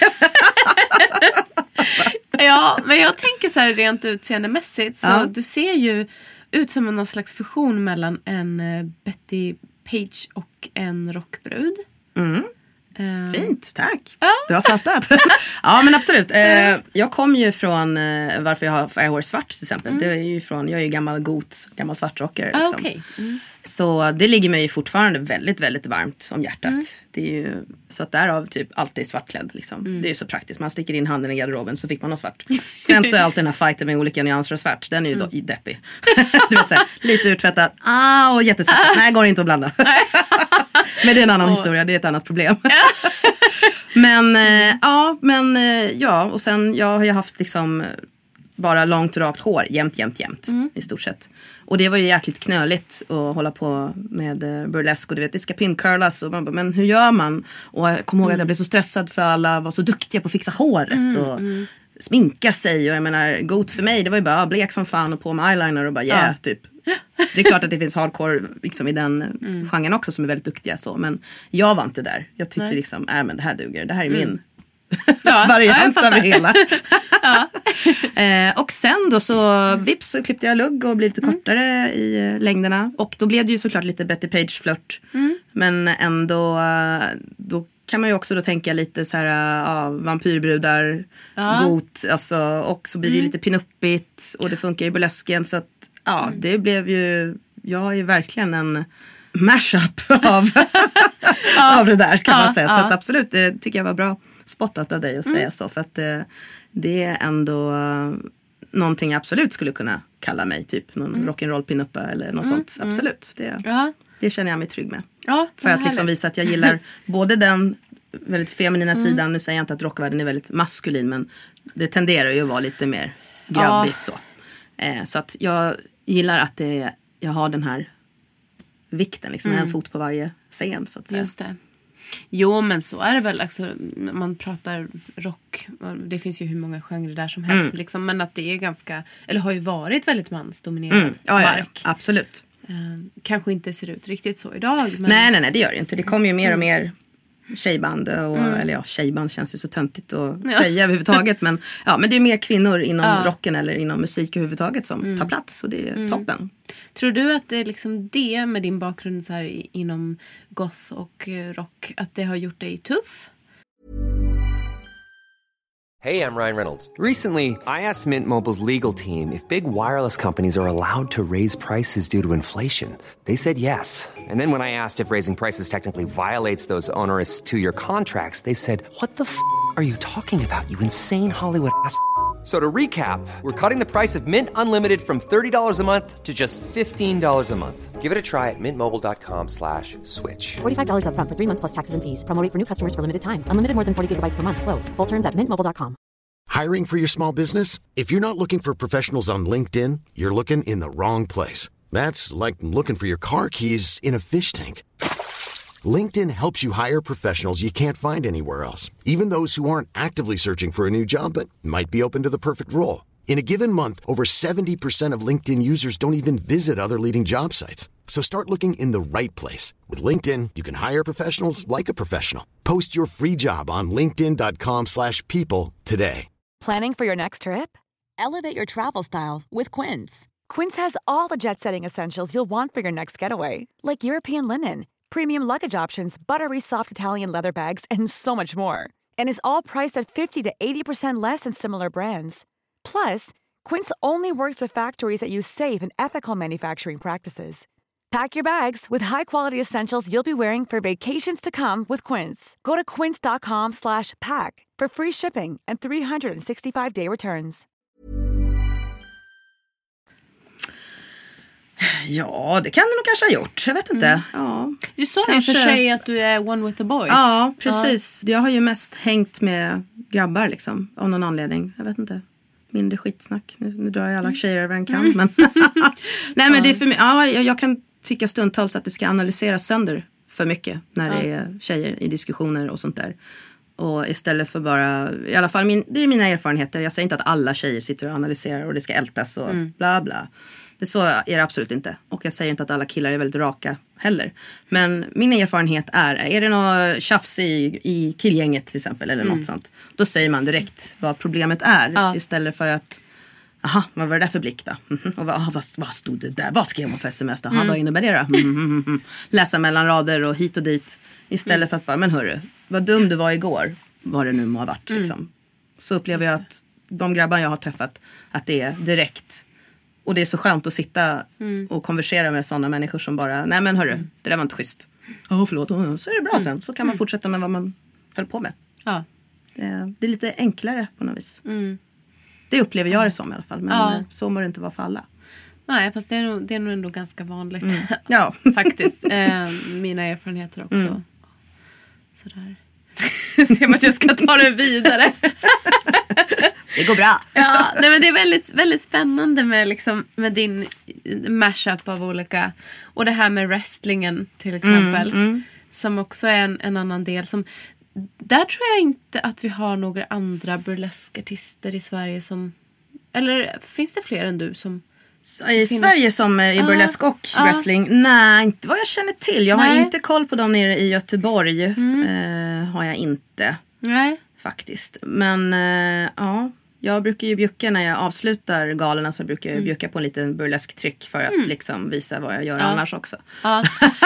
Ja, men jag tänker så här rent utseendemässigt. Så ja. Du ser ju ut som någon slags fusion mellan en Betty Page och en rockbrud. Mm. Fint, tack. Ja. Du har fattat. Ja, men absolut. Eh, jag kom ju från eh, varför jag har Fireware svart till exempel. Mm. Det är ju från, jag är ju gammal got, gammal svartrockare. Ah, liksom. Okay. Mm. Så det ligger mig ju fortfarande väldigt, väldigt varmt om hjärtat. Mm. Det är ju, så att därav typ alltid svartklädd. Liksom. Mm. Det är ju så praktiskt. Man sticker in handen i garderoben så fick man något svart. Sen så är alltid den här fighten med olika nyanser av svart. Den är ju mm. då, deppig. Du vet så här, lite urtvättad. Ah, och jättesvart. Nej, går inte att blanda. Men det är en annan oh. historia. Det är ett annat problem. Men eh, ja, men eh, ja. Och sen jag har ju haft liksom bara långt rakt hår. Jämt, jämt, jämt. Mm. I stort sett. Och det var ju jäkligt knöligt att hålla på med burlesk. Och du vet, det ska pincurlas. Och man bara, men hur gör man? Och jag kommer ihåg att jag blev så stressad för alla var så duktiga på att fixa håret. Mm, och mm. sminka sig. Och jag menar, goat för mig, det var ju bara blek som fan och på med eyeliner och bara yeah, ja. Typ. Det är klart att det finns hardcore liksom, i den mm. genren också som är väldigt duktiga. Så. Men jag var inte där. Jag tyckte Nej. liksom, äh, men det här duger. Det här är mm. min ja, variant av det hela. Ja. eh, och sen då så vips så klippte jag lugg och blev lite mm. kortare i eh, längderna. Och då blev det ju såklart lite Betty Page-flört. Mm. Men ändå, då kan man ju också då tänka lite så här, ja, vampyrbrudar, ja. got, alltså, och så blir det ju mm. lite pinuppigt och det funkar i burlesken så att ja, mm. det blev ju, jag är ju verkligen en mashup av, ja. av det där kan ja, man säga. Så ja. Att absolut, det tycker jag var bra spottat av dig att säga mm. så. För att det, det är ändå uh, någonting jag absolut skulle kunna kalla mig. Typ någon mm. rock'n'roll pinuppa eller något mm. sånt. Absolut, det, ja. det känner jag mig trygg med. Ja, för att liksom visa att jag gillar både den väldigt feminina mm. sidan. Nu säger jag inte att rockvärlden är väldigt maskulin, men det tenderar ju att vara lite mer grabbigt ja. så. Eh, så att jag gillar att det, jag har den här vikten, liksom mm. en fot på varje scen så att säga. Just det. Jo, men så är det väl. Alltså, man pratar rock. Det finns ju hur många genrer där som helst. Mm. Liksom, men att det är ganska, eller har ju varit väldigt mansdominerad mm. ja, ja, mark. Ja, absolut. Eh, kanske inte ser ut riktigt så idag. Men... Nej, nej, nej, det gör det inte. Det kommer ju mer och mer tjejband. Och, mm. Eller ja, tjejband känns ju så töntigt att ja. säga överhuvudtaget. Men, ja, men det är mer kvinnor inom ja. rocken eller inom musik överhuvudtaget som mm. tar plats. Och det är mm. toppen. Tror du att det är liksom det med din bakgrund så här inom goth och rock, att det har gjort dig tuff? Hey, I'm Ryan Reynolds. Recently, I asked Mint Mobile's legal team if big wireless companies are allowed to raise prices due to inflation. They said yes. And then when I asked if raising prices technically violates those onerous two-year contracts, they said, what the f*** are you talking about, you insane Hollywood ass f- So to recap, we're cutting the price of Mint Unlimited from thirty dollars a month to just fifteen dollars a month. Give it a try at mintmobile.com slash switch. forty-five dollars up front for three months plus taxes and fees. Promo rate for new customers for limited time. Unlimited more than forty gigabytes per month. Slows full terms at mint mobile dot com. Hiring for your small business? If you're not looking for professionals on LinkedIn, you're looking in the wrong place. That's like looking for your car keys in a fish tank. LinkedIn helps you hire professionals you can't find anywhere else, even those who aren't actively searching for a new job but might be open to the perfect role. In a given month, over seventy percent of LinkedIn users don't even visit other leading job sites. So start looking in the right place. With LinkedIn, you can hire professionals like a professional. Post your free job on linkedin.com slash people today. Planning for your next trip? Elevate your travel style with Quince. Quince has all the jet-setting essentials you'll want for your next getaway, like European linen, premium luggage options, buttery soft Italian leather bags, and so much more. And is all priced at fifty to eighty percent less than similar brands. Plus, Quince only works with factories that use safe and ethical manufacturing practices. Pack your bags with high-quality essentials you'll be wearing for vacations to come with Quince. Go to quince.com slash pack for free shipping and three sixty-five day returns. Ja, det kan det nog kanske ha gjort. Jag vet inte. Mm. Ja. Du sa kanske... ju för sig att du är one with the boys. Ja, precis. Ja. Jag har ju mest hängt med grabbar liksom. Av någon anledning. Jag vet inte. Mindre skitsnack. Nu, nu drar jag alla tjejer över en kam. Mm. Men nej, men ja. Det är för mig. Ja, jag, jag kan tycka stundtals att det ska analyseras sönder för mycket. När ja. Det är tjejer i diskussioner och sånt där. Och istället för bara, i alla fall min, det är mina erfarenheter. Jag säger inte att alla tjejer sitter och analyserar och det ska ältas och mm. bla bla. Det så är det absolut inte. Och jag säger inte att alla killar är väldigt raka heller. Men min erfarenhet är, är det något tjafs i, i killgänget till exempel eller mm. något sånt. Då säger man direkt vad problemet är. Ja. Istället för att, aha, vad var det där för blick då? Mm-hmm. Och vad, aha, vad, vad stod det där? Vad skrev man för sms då? Aha, mm. vad innebär det då? Mm-hmm. Läsa mellan rader och hit och dit. Istället mm. för att bara, men hörru, vad dum du var igår. Vad det nu må ha varit liksom. Mm. Så upplever jag att de grabbar jag har träffat, att det är direkt. Och det är så skönt att sitta mm. och konversera med sådana människor som bara, nej men hörru, mm. det där var inte schysst. Ja, oh, förlåt. Oh, så är det bra mm. sen. Så kan man fortsätta med vad man höll på med. Ja. Det, är, det är lite enklare på något vis. Mm. Det upplever jag det som i alla fall. Men ja. Så må det inte vara för alla. Nej, fast det är nog, det är nog ändå ganska vanligt. Mm. Ja. Faktiskt. Eh, mina erfarenheter också. Mm. Sådär. Ser man att jag ska ta det vidare. Det går bra. Ja, nej, men det är väldigt, väldigt spännande med, liksom, med din mashup av olika. Och det här med wrestlingen till exempel. Mm, mm. Som också är en, en annan del. Som, där tror jag inte att vi har några andra burleskartister i Sverige som... Eller finns det fler än du som... I Sverige som i burlesk och ah, wrestling? Ah. Nej, inte vad jag känner till. Jag Nej. har inte koll på dem nere i Göteborg. Mm. Eh, har jag inte. Nej. Faktiskt. Men eh, ja, jag brukar ju bjucka när jag avslutar galerna, så brukar jag mm. bjucka på en liten burlesk trick för att mm. liksom visa vad jag gör ja. annars också. Ja.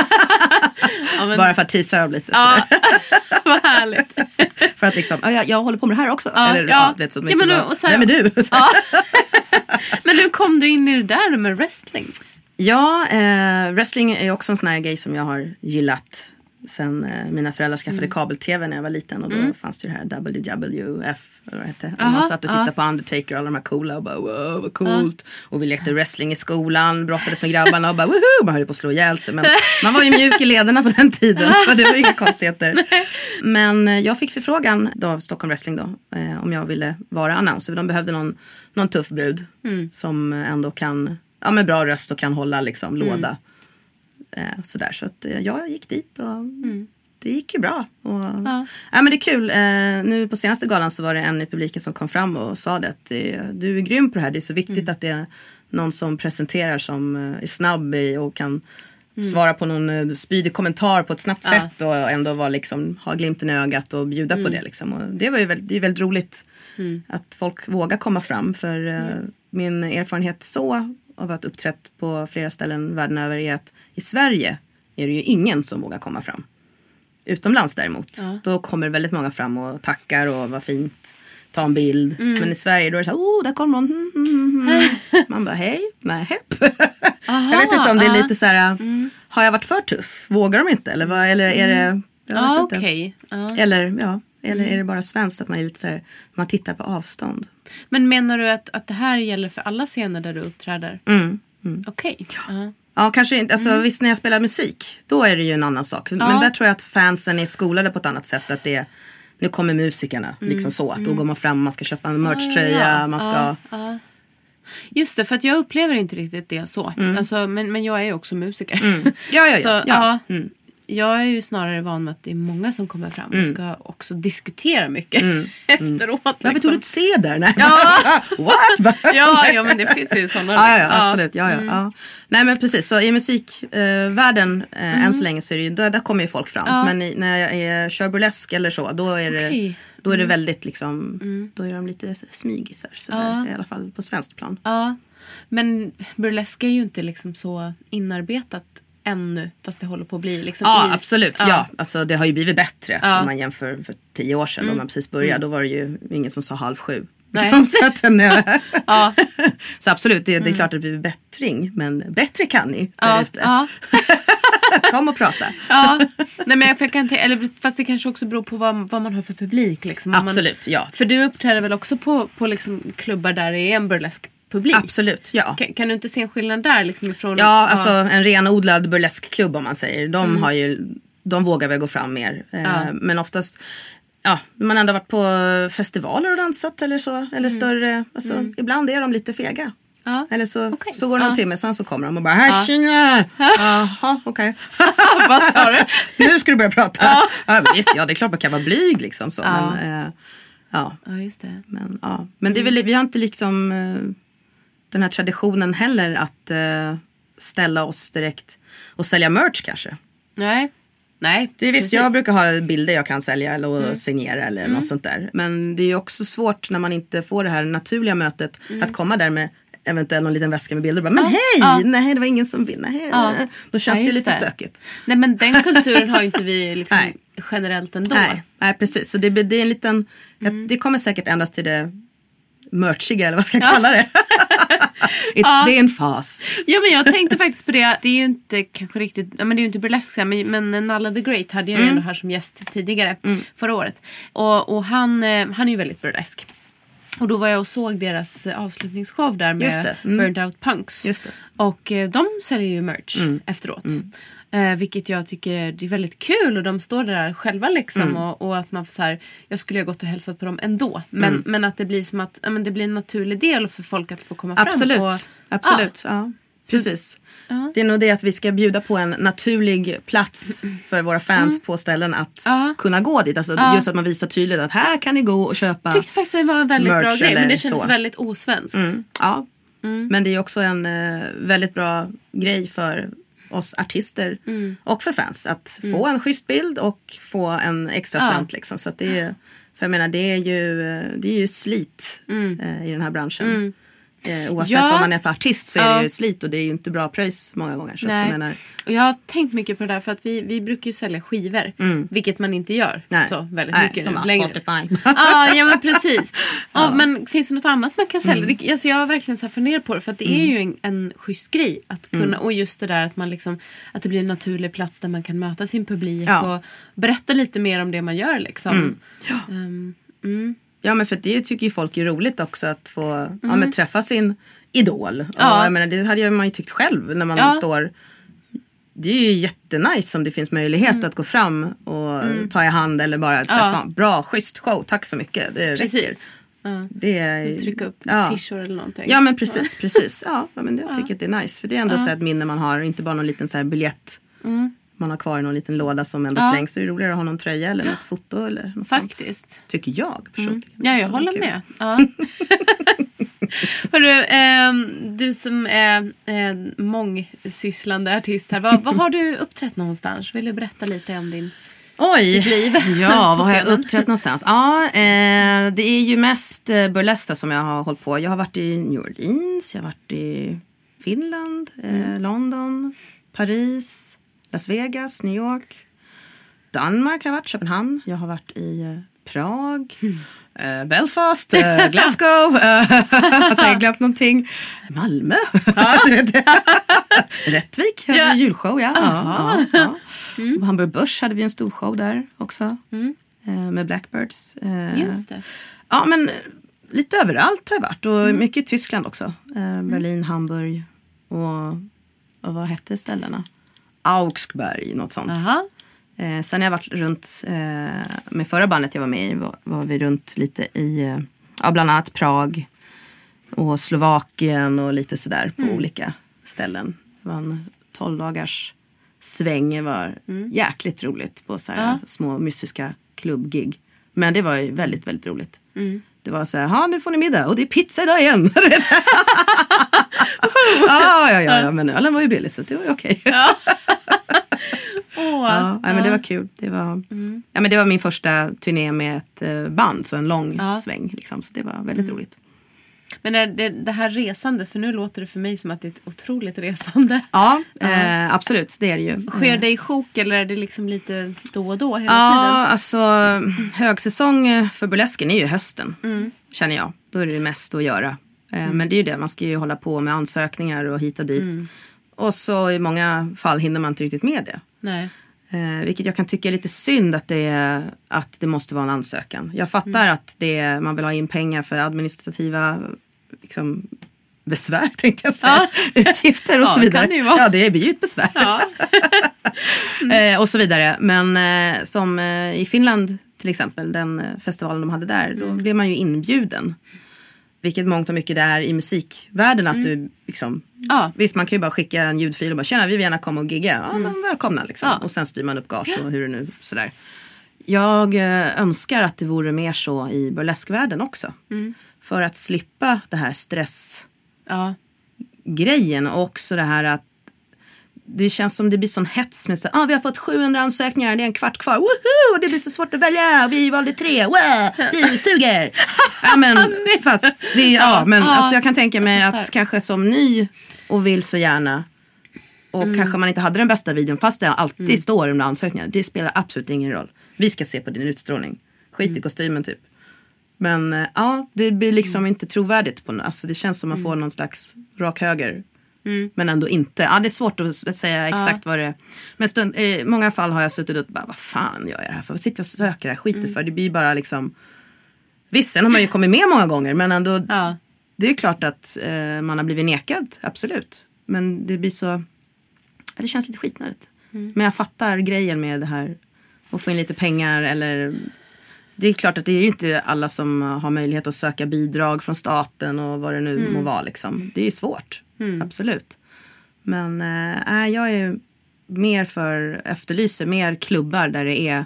Ja, men... Bara för att teasa dem lite. Ja. Vad härligt. För att liksom, ja, jag, jag håller på med det här också. Ja, Eller, ja. Ja, vet, så ja, men nu, och så här, vem är du? Ja. Men hur kom du in i det där med wrestling? Ja, eh, wrestling är också en sån här grej som jag har gillat sen eh, mina föräldrar skaffade mm. kabel-tv när jag var liten. Och då mm. fanns det ju det här W W F, eller vad det hette. Och man satt och tittade aha. på Undertaker och alla de här coola och bara, wow, vad coolt. Aha. Och vi lekte wrestling i skolan, brottades med grabbarna och bara, woho, man höll på att slå ihjäl sig. Men man var ju mjuk i lederna på den tiden, så det var inga konstigheter. Men eh, jag fick förfrågan då, Stockholm Wrestling då, eh, om jag ville vara announcer. De behövde någon, någon tuff brud mm. som ändå kan, ja, med bra röst och kan hålla liksom mm. låda. Eh, sådär, så att eh, jag gick dit och mm. det gick ju bra och, ja. Ja, men det är kul, eh, nu på senaste galan så var det en i publiken som kom fram och sa det att eh, du är grym på det här, det är så viktigt mm. att det är någon som presenterar som eh, är snabb i och kan mm. svara på någon eh, spydig kommentar på ett snabbt ja. sätt och ändå vara liksom, ha glimten i ögat och bjuda mm. på det liksom. Och det var ju väldigt, det är väldigt roligt mm. att folk vågar komma fram, för eh, mm. min erfarenhet så av att uppträtt på flera ställen världen över är att i Sverige är det ju ingen som vågar komma fram. Utomlands däremot, ja. då kommer väldigt många fram och tackar och vad fint, ta en bild. Mm. Men i Sverige då är det så här, oh, där kommer någon. Mm, mm, mm. Man bara, hej, nej, hepp. Jag vet inte om det är lite så här, mm. har jag varit för tuff? Vågar de inte? Eller, vad, eller är det, jag ja, vet inte. Okay. Ja. Eller, ja. Eller är det bara svenskt att man är lite så här, man tittar på avstånd? Men menar du att, att det här gäller för alla scener där du uppträder? Mm. mm. Okej. Okay. Uh-huh. Ja, kanske inte. Alltså, mm. Visst, när jag spelar musik, då är det ju en annan sak. Ja. Men där tror jag att fansen är skolade på ett annat sätt. Att det nu kommer musikerna, mm. liksom så. Att mm. då går man fram, man ska köpa en merch-tröja, ah, ja. man ska... Ah, ah. Just det, för att jag upplever inte riktigt det så. Mm. Alltså, men, men jag är ju också musiker. Mm. Ja, ja, ja. Så, ja. ja. Mm. Jag är ju snarare van med att det är många som kommer fram mm. och ska också diskutera mycket mm. efteråt. Liksom. Varför tog du inte se där? Nej. Ja. What? ja, ja, men det finns ju sådana. Ja, ja, absolut. Ja, ja, mm. ja. Nej, men precis. Så i musikvärlden eh, mm. än så länge så är det ju, där, där kommer ju folk fram. Ja. Men i, när jag är, kör burlesk eller så, då är det, okay. då är det väldigt liksom, mm. då är de lite smygisar. Så ja. där, i alla fall på svenskt plan. Ja, men burlesk är ju inte liksom så inarbetat ännu, fast det håller på att bli liksom ja, is. absolut, ja. ja. Alltså, det har ju blivit bättre ja. om man jämför för tio år sedan mm. då man precis började. Mm. Då var det ju ingen som sa halv sju. Nej. Så, att den är... ja. Så absolut, det, det är mm. klart att det blir bättring. Men bättre kan ni där ja. ute. Ja. Kom och prata. ja. Nej, men jag kan inte, eller, fast det kanske också beror på vad, vad man har för publik. Liksom. Absolut, man, ja. För du uppträder väl också på, på liksom klubbar där det är en burlesk publik. Absolut, ja. Kan, kan du inte se en skillnad där? Liksom ifrån, ja, alltså ja. en renodlad burleskklubb om man säger. De, mm. har ju, de vågar väl gå fram mer. Ja. Eh, men oftast, ja, man har ändå varit på festivaler och dansat eller så. Eller mm. större, alltså, mm. ibland är de lite fega. Ja. Eller så, okay. så går det någon ja. timme, sen så kommer de och bara här tjena! Jaha, okej. Vad sa du? Nu ska du börja prata. Ja. Ja, visst, ja, det är klart man kan vara blyg liksom så. Ja. Men, eh, ja. ja, just det. Men, ja. men det är väl, vi har inte liksom eh, den här traditionen heller att eh, ställa oss direkt och sälja merch kanske. Nej. Nej, det är visst, jag brukar ha bilder jag kan sälja eller mm. signera eller mm. något sånt där. Men det är ju också svårt när man inte får det här naturliga mötet mm. att komma där med eventuellt någon liten väska med bilder. Bara, men ja. hej, ja. nej det var ingen som vill. Nej, ja. Då känns ja, det ju lite det. stökigt. Nej, men den kulturen har ju inte vi liksom generellt ändå. Nej, nej precis. Så det, det är en liten, mm. det kommer säkert ändras till det merchiga eller vad ska jag kalla det. It, ja. Det är en fas. Ja, men jag tänkte faktiskt på det. Det är ju inte kanske riktigt, ja, men det är ju inte burlesk, men, men Nalla the Great hade jag mm. ju ändå här som gäst tidigare mm. förra året. Och, och han, han är ju väldigt burlesk. Och då var jag och såg deras avslutningsshow där med mm. Burnt Out Punks. Just det. Och de säljer ju merch mm. efteråt. Mm. Eh, vilket jag tycker är, det är väldigt kul. Och de står där själva liksom. Mm. Och, och att man får så här, jag skulle ha gått och hälsat på dem ändå. Men, mm. men att det blir som att ja, men det blir en naturlig del för folk att få komma absolut. fram. Och, absolut, ja. ja. Precis. Ja. Det är nog det att vi ska bjuda på en naturlig plats för våra fans mm. på ställen att ja. kunna gå dit. Alltså ja. just att man visar tydligt att här kan ni gå och köpa. Jag tyckte faktiskt det var en väldigt bra grej. Men det kändes så. väldigt osvenskt. Mm. Ja, mm. men det är också en uh, väldigt bra grej för oss artister mm. och för fans att mm. få en schysst bild och få en extra slant ja. liksom. Så att det är, för jag menar det är ju, det är ju slit mm. uh, i den här branschen. Mm. Eh, oavsett ja. vad man är för artist så är ja. det ju ett slit och det är ju inte bra pröjs många gånger. Så Nej. Att jag, menar... och jag har tänkt mycket på det där för att vi, vi brukar ju sälja skivor. Mm. Vilket man inte gör Nej. så väldigt Nej, mycket nu längre. ah, ja men precis. ah, ja. Men finns det något annat man kan sälja? Mm. Det, alltså, jag har verkligen så här funderat på det för att det mm. är ju en, en schysst grej att kunna, mm. och just det där att man liksom, att det blir en naturlig plats där man kan möta sin publik ja. och berätta lite mer om det man gör liksom. Mm. Ja. Um, mm. ja men för det tycker ju folk är roligt också att få mm. ja, men träffa sin idol. Ja. Och jag menar, det hade man ju tyckt själv när man ja. står. Det är ju jättenice om det finns möjlighet mm. att gå fram och mm. ta i hand eller bara säga, ja. bra, schysst show, tack så mycket. Det räcker. Ja. Det är, trycka upp ja. t-shirt eller någonting. Ja men precis, precis. Ja, men jag tycker ja. att det är nice. För det är ändå ja. så ett minne man har, inte bara någon liten så här biljett. Mm. Man har kvar i någon liten låda som ändå ja. slängs. Så är det roligare att ha någon tröja eller något foto eller något Faktiskt. sånt. Tycker jag personligen. Mm. Ja, jag håller med. Ja. Hörru, eh, du som är eh, mångsysslande artist här. Vad, vad har du uppträtt någonstans? Vill du berätta lite om din Oj, liv? Ja, vad har jag uppträtt någonstans? Ja, eh, det är ju mest eh, burlesque som jag har hållit på. Jag har varit i New Orleans, jag har varit i Finland, eh, mm. London, Paris, Las Vegas, New York. Danmark har jag varit, Köpenhamn. Jag har varit i eh, Prag, mm. eh, Belfast, eh, Glasgow. Eh, alltså, jag har glömt någonting. Malmö. Du vet. Rättvik hade ja. vi julshow, ja. ja, ja, ja. Mm. Hamburg Börs hade vi en stor show där också. Mm. eh, med Blackbirds. Eh, Just det. Ja, men lite överallt har jag varit. Och mm. mycket i Tyskland också. Eh, Berlin, mm. Hamburg och, och vad hette ställena? Augsburg, något sånt. Aha. Eh, sen har jag varit runt eh, med förra bandet jag var med i. Var, var vi runt lite i eh, ja, bland annat Prag och Slovakien och lite sådär på mm. olika ställen. Det var en tolv dagars sväng. Det var mm. jäkligt roligt på så här ja. små mystiska klubbgig. Men det var ju väldigt, väldigt roligt. Mm. Det var så här, ja nu får ni middag och det är pizza idag igen. ja, ja, ja, ja, men ölen var ju billig så det var ju okej. Ja. Oh, ja, ja, men det var kul. Det var, mm. ja, men det var min första turné med ett eh, band, så en lång ja. sväng. Liksom, så det var väldigt mm. roligt. Men är det, det här resande, för nu låter det för mig som att det är ett otroligt resande. Ja, uh-huh. eh, absolut, det är det ju. Sker det i sjok eller är det liksom lite då och då hela ja, tiden? Ja, alltså högsäsong för burlesken är ju hösten, mm. känner jag. Då är det mest att göra. Eh, mm. Men det är ju det, man ska ju hålla på med ansökningar och hit och dit. Mm. Och så i många fall hinner man inte riktigt med det. Nej. Eh, vilket jag kan tycka är lite synd att det, är, att det måste vara en ansökan. Jag fattar mm. att det, man vill ha in pengar för administrativa liksom, besvär, tänkte jag säga. Ja. Utgifter och ja, så vidare. Det ja, det blir ju ett besvär. Ja. mm. eh, och så vidare. Men eh, som eh, i Finland till exempel, den festivalen de hade där, då mm. blev man ju inbjuden. Vilket mångt och mycket det är i musikvärlden att mm. du liksom, ja. Visst man kan ju bara skicka en ljudfil och bara tjena vi vill gärna komma och gigga. Ja mm. men välkomna liksom. Ja. Och sen styr man upp gage och hur det nu sådär. Jag önskar att det vore mer så i burleskvärlden också. Mm. För att slippa det här stress ja. grejen och också det här att det känns som det blir sån hets med så ah, vi har fått sjuhundra ansökningar, det är en kvart kvar. Woho! Det blir så svårt att välja. Vi valde tre. Wow! Du suger. Ja men fast det är, ja men ja. Alltså jag kan tänka mig att kanske som ny och vill så gärna och mm. kanske man inte hade den bästa videon fast det alltid mm. står under ansökningar. Det spelar absolut ingen roll. Vi ska se på din utstrålning. Skit i mm. kostymen typ. Men ja, det blir liksom mm. inte trovärdigt på något. Alltså det känns som man får någon slags rak höger. Mm. Men ändå inte. Ja, det är svårt att säga exakt ja. vad det är. Men stund, i många fall har jag suttit och bara, vad fan gör jag det här för? Vad sitter jag och söker det här skiter mm. för? Det blir bara liksom... Visst, sen har man ju kommit med många gånger. Men ändå, ja. det är klart att eh, man har blivit nekad. Absolut. Men det blir så... Det känns lite skitnödigt. Mm. Men jag fattar grejen med det här. Att få in lite pengar eller... Det är klart att det är ju inte alla som har möjlighet att söka bidrag från staten och vad det nu mm. må vara liksom. Det är svårt. Mm. Absolut. Men äh, jag är ju mer för efterlyser mer klubbar där det är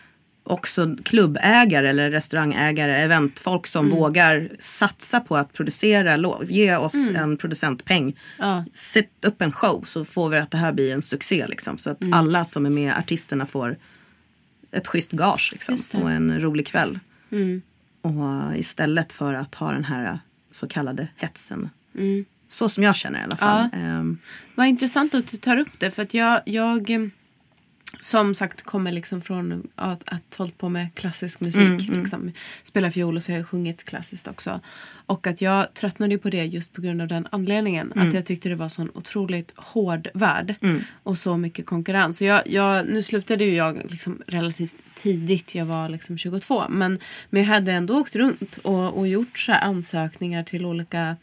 också klubbägare eller restaurangägare, eventfolk som mm. vågar satsa på att producera, ge oss mm. en producentpeng. Ja. Sätt upp en show så får vi att det här blir en succé liksom. Så att mm. alla som är med, artisterna får ett schysst gage liksom, och en rolig kväll. Mm. Och istället för att ha den här så kallade hetsen. Mm. Så som jag känner i alla fall. Ja. Um. Vad intressant att du tar upp det. För att jag, jag som sagt kommer liksom från att, att hållit på med klassisk musik. Mm, liksom. Mm. Spelar fiol och så har jag sjungit klassiskt också. Och att jag tröttnade på det just på grund av den anledningen. Mm. Att jag tyckte det var sån otroligt hård värld. Mm. Och så mycket konkurrens. Så jag, jag, nu slutade ju jag liksom relativt tidigt. Jag var liksom tjugotvå. Men, men jag hade ändå åkt runt och, och gjort så här ansökningar till olika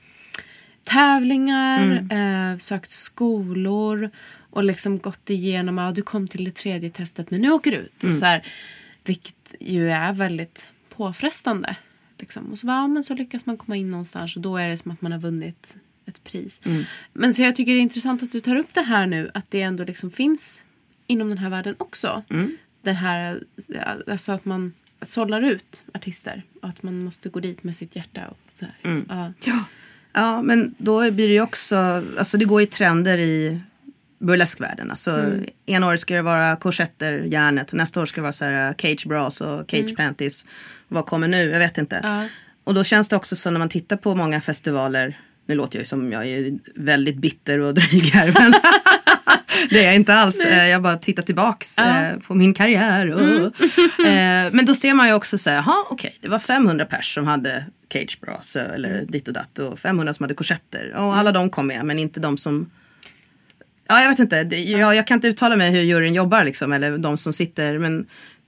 tävlingar. Mm. Eh, sökt skolor. Och liksom gått igenom, ja du kom till det tredje testet men nu åker du ut. Mm. Och så här, vilket ju är väldigt påfrestande. Liksom. Och så, ja, men så lyckas man komma in någonstans och då är det som att man har vunnit ett pris. Mm. Men så jag tycker det är intressant att du tar upp det här nu. Att det ändå liksom finns inom den här världen också. Mm. Den här, alltså att man sållar ut artister. Och att man måste gå dit med sitt hjärta. Och så här. Mm. Ja. Ja. ja, men då blir det ju också, alltså det går ju trender i burleskvärlden. Alltså, mm. en år ska det vara korsetter, järnet. Nästa år ska det vara så här cage bras och cage mm. panties. Vad kommer nu? Jag vet inte. Uh. Och då känns det också så när man tittar på många festivaler. Nu låter jag ju som jag är väldigt bitter och dryg här. Men det är jag inte alls. Nej. Jag bara tittar tillbaks uh. på min karriär. Mm. Men då ser man ju också så här, jaha okej, okay, det var femhundra pers som hade cage bras eller mm. ditt och datt. Och femhundra som hade korsetter. Och alla de kom med, men inte de som... Ja, jag vet inte. Jag, jag kan inte uttala mig hur juryn jobbar liksom, eller de som sitter. Men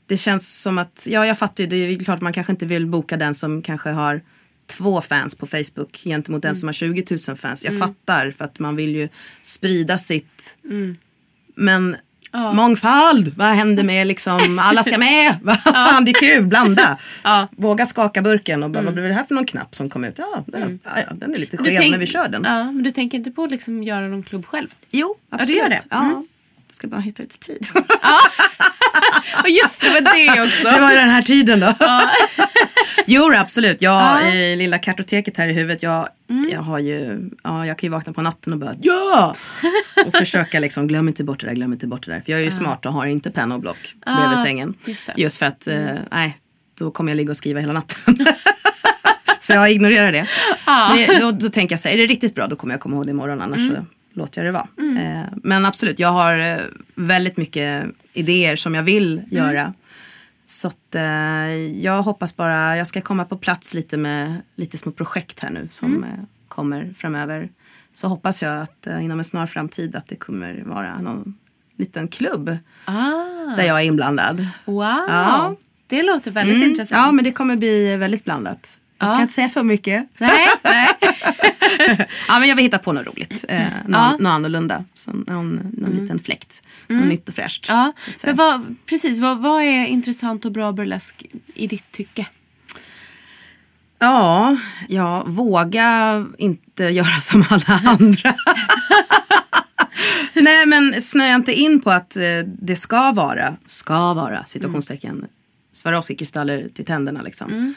det känns som att, ja jag fattar ju, det är klart man kanske inte vill boka den som kanske har två fans på Facebook gentemot den mm. som har tjugo tusen fans. Jag mm. fattar, för att man vill ju sprida sitt. Mm. Men ja. mångfald, vad händer med liksom, alla ska med, vad fan, det är kul, blanda. Ja. Våga skaka burken och bara, mm. vad blir det här för någon knapp som kom ut? Ja, den, mm. ja, ja, den är lite skev tänk, när vi kör den. Ja, men du tänker inte på liksom göra någon klubb själv? Jo, absolut. Ja, du gör det. Mm. Ja. Jag ska bara hitta ut tid. Ja. Och just det, var det också. Det var den här tiden då. Ja. Jo, absolut. Jag ja. i lilla kartoteket här i huvudet. Jag, mm. jag har ju, ja, jag kan ju vakna på natten och bara, ja! Och försöka liksom, glöm inte bort det där, glöm inte bort det där. För jag är ju ja. smart och har inte penna och block ja. bredvid sängen. Just, just för att, mm. eh, nej, då kommer jag ligga och skriva hela natten. Så jag ignorerar det. Ja. Men då, då tänker jag så här, är det riktigt bra, då kommer jag komma ihåg det imorgon, annars mm. så låter jag det vara. Mm. Eh, men absolut, jag har eh, väldigt mycket idéer som jag vill göra. Mm. Så att, eh, jag hoppas bara, jag ska komma på plats lite med lite små projekt här nu som mm. eh, kommer framöver. Så hoppas jag att eh, inom en snar framtid att det kommer vara någon liten klubb ah. där jag är inblandad. Wow, ja. Det låter väldigt mm. intressant. Ja, men det kommer bli väldigt blandat. Jag ska ja. inte säga för mycket. Nej, nej. Ja, men jag vill hitta på något roligt. Eh, någon, ja. något annorlunda. Som någon, någon mm. liten fläkt. Mm. Något nytt och fräscht. Ja. Men vad, precis, vad, vad är intressant och bra burlesk i ditt tycke? Ja, ja, våga inte göra som alla andra. Nej, men snöa inte in på att eh, det ska vara, ska vara, situationstecken, mm. Swarovski-kristaller till tänderna liksom. Mm.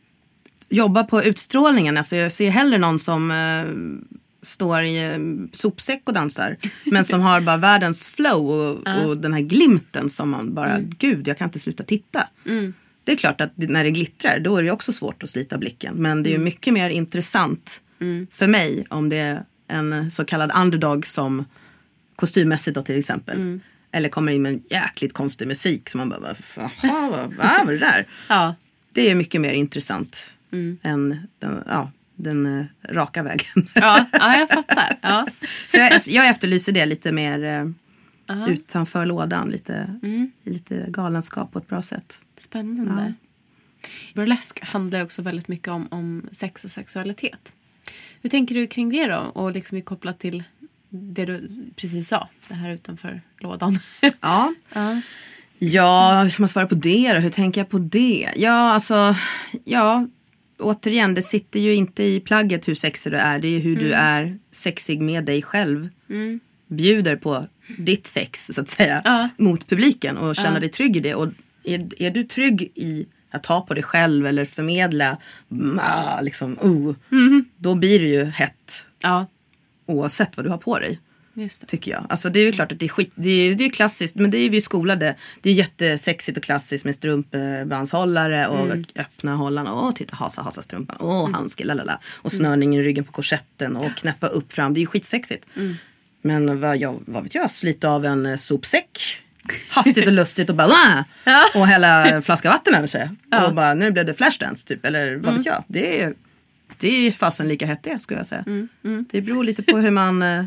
Jobba på utstrålningen. Alltså jag ser hellre någon som eh, står i eh, sopsäck och dansar. Men som har bara världens flow och, uh. och den här glimten som man bara, mm. gud, jag kan inte sluta titta. Mm. Det är klart att när det glittrar, då är det också svårt att slita blicken. Men det är ju mycket mer intressant mm. för mig om det är en så kallad underdog som kostymmässigt då till exempel. Mm. Eller kommer in med en jäkligt konstig musik som man bara, vad, vad, vad var det där? Ja. Det är mycket mer intressant. Mm. än den, ja, den uh, raka vägen. Ja, ja, jag fattar. Ja. Så jag, jag efterlyser det lite mer uh, utanför lådan. Lite, mm. lite galenskap på ett bra sätt. Spännande. Ja. Burlesk handlar också väldigt mycket om, om sex och sexualitet. Hur tänker du kring det då? Och liksom kopplat till det du precis sa. Det här utanför lådan. Ja. Ja. Ja, hur ska man svara på det då? Hur tänker jag på det? Ja, alltså, ja, återigen, det sitter ju inte i plagget hur sexig du är. Det är hur mm. du är sexig med dig själv. Mm. Bjuder på ditt sex, så att säga, ja. mot publiken och känna ja. dig trygg i det. Och är, är du trygg i att ta på dig själv eller förmedla, ah, liksom, oh, mm. då blir det ju hett. Ja. Oavsett vad du har på dig. Just det. Tycker jag. Alltså det är ju klart att det är skit, det är, det är klassiskt, men det är vi skolade. Det är jättesexigt och klassiskt med strumpbandshållare och mm. öppna hållarna. Åh, titta, hasa, hasa strumpan. Åh, mm. handske, lalala. Och snörningen i ryggen på korsetten och knäppa upp fram. Det är ju skitsexigt. Mm. Men vad, jag, vad vet jag, slita av en sopsäck. Hastigt och lustigt och bara ja. och hälla flaska vatten över sig. Ja. Och bara, nu blev det flashdance typ. Eller vad mm. vet jag. Det är, det är fasen lika hett det, skulle jag säga. Mm. Mm. Det beror lite på hur man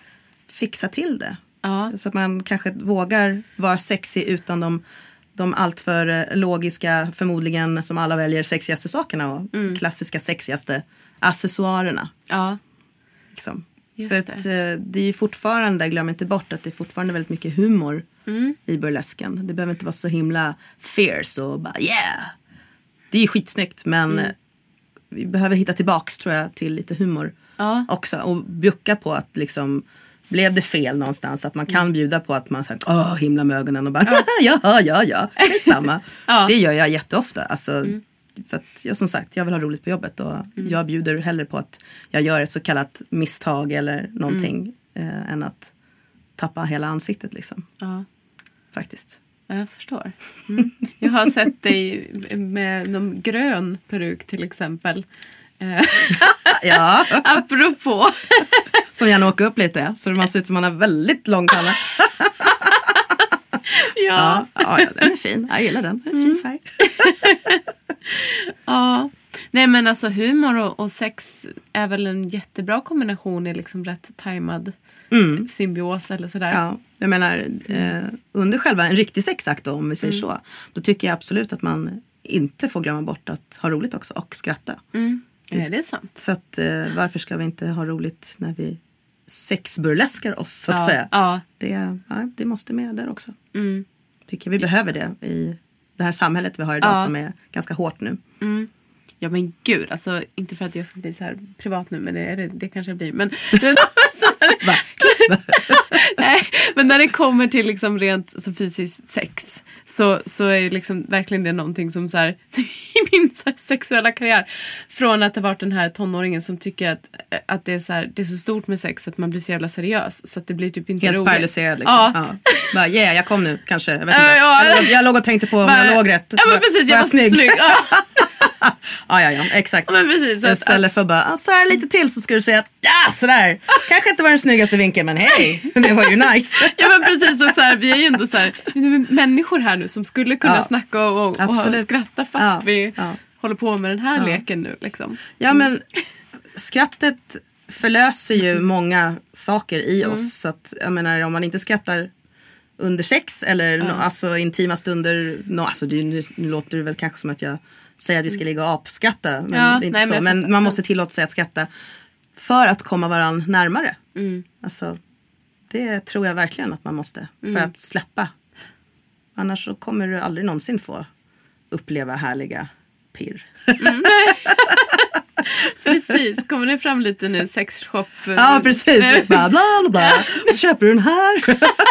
fixa till det. Ja. Så att man kanske vågar vara sexig utan de, de alltför logiska, förmodligen som alla väljer, sexigaste sakerna och mm. klassiska sexigaste accessoarerna. Ja. Liksom. Just För att det. det är ju fortfarande, glöm inte bort att det är fortfarande väldigt mycket humor mm. i burlesken. Det behöver inte vara så himla fierce och bara yeah. Det är ju skitsnyggt, men mm. vi behöver hitta tillbaks, tror jag, till lite humor ja. också. Och bjucka på att liksom, blev det fel någonstans, att man kan mm. bjuda på att man säger, åh, himla med ögonen och bara, ja, ja, ja, ja, samma. ja. Det gör jag jätteofta. Alltså, mm. för att jag, som sagt, jag vill ha roligt på jobbet och mm. jag bjuder hellre på att jag gör ett så kallat misstag eller någonting mm. eh, än att tappa hela ansiktet liksom. Ja. Faktiskt. Jag förstår. Mm. Jag har sett dig med någon grön peruk till exempel. Ja. Apropå. Som gärna åker upp lite, så man ser ut som man har väldigt lång panna. Ja. Ja, ja, den är fin. Jag gillar den. Den är en fin färg. Ja. Nej, men alltså humor och, och sex är väl en jättebra kombination i liksom rätt tajmad mm. symbios eller sådär. Ja, jag menar eh, under själva en riktig sexakt då, om vi säger mm. så. Då tycker jag absolut att man inte får glömma bort att ha roligt också och skratta. Mm. Ja, det är sant. Så att eh, varför ska vi inte ha roligt när vi sexburleskar oss så att ja, säga. Ja. Det, ja, det måste med där också. Mm. Tycker vi behöver det i det här samhället vi har idag ja. som är ganska hårt nu. Mm. Ja men gud, alltså inte för att jag ska bli så här privat nu, men det, det, det kanske blir. Men, nej, men när det kommer till liksom rent så fysiskt sex så, så är liksom verkligen det någonting som så här, i min så här, sexuella karriär, från att det varit den här tonåringen som tycker att, att det, är så här, det är så stort med sex att man blir så jävla seriös så att det blir typ inte helt roligt. Helt paralyserad liksom. Ja. Ja. Bara, yeah, jag kom nu kanske. Jag, vet inte. Uh, ja. jag, låg, jag låg och tänkte på om jag låg rätt. Ja men precis, jag var, jag var snygg. snygg. Ja. ja, ja, ja, exakt. Men precis, så istället för bara, ah, så här lite till så ska du säga att, ja, sådär. Kanske inte var den snyggaste vinkeln, men hej, det var ju nice. Ja, men precis, och så här, vi är ju ändå så här, människor här nu som skulle kunna ja. snacka och, och, och skratta fast ja. vi ja. håller på med den här ja. leken nu, liksom. Ja, men skrattet förlöser ju mm. många saker i mm. oss, så att, jag menar, om man inte skrattar under sex eller mm. no, alltså intima stunder, no, alltså det, nu, nu låter det väl kanske som att jag säger att vi ska ligga och apskratta, men ja, det är inte nej, så. Men, men man måste tillåta sig att skratta för att komma varann närmare. Mm. Alltså, det tror jag verkligen att man måste. Mm. För att släppa. Annars så kommer du aldrig någonsin få uppleva härliga pirr. Mm. Precis, kommer det fram lite nu sexshop? Ja, precis. Bla, bla, bla. Så köper du den här.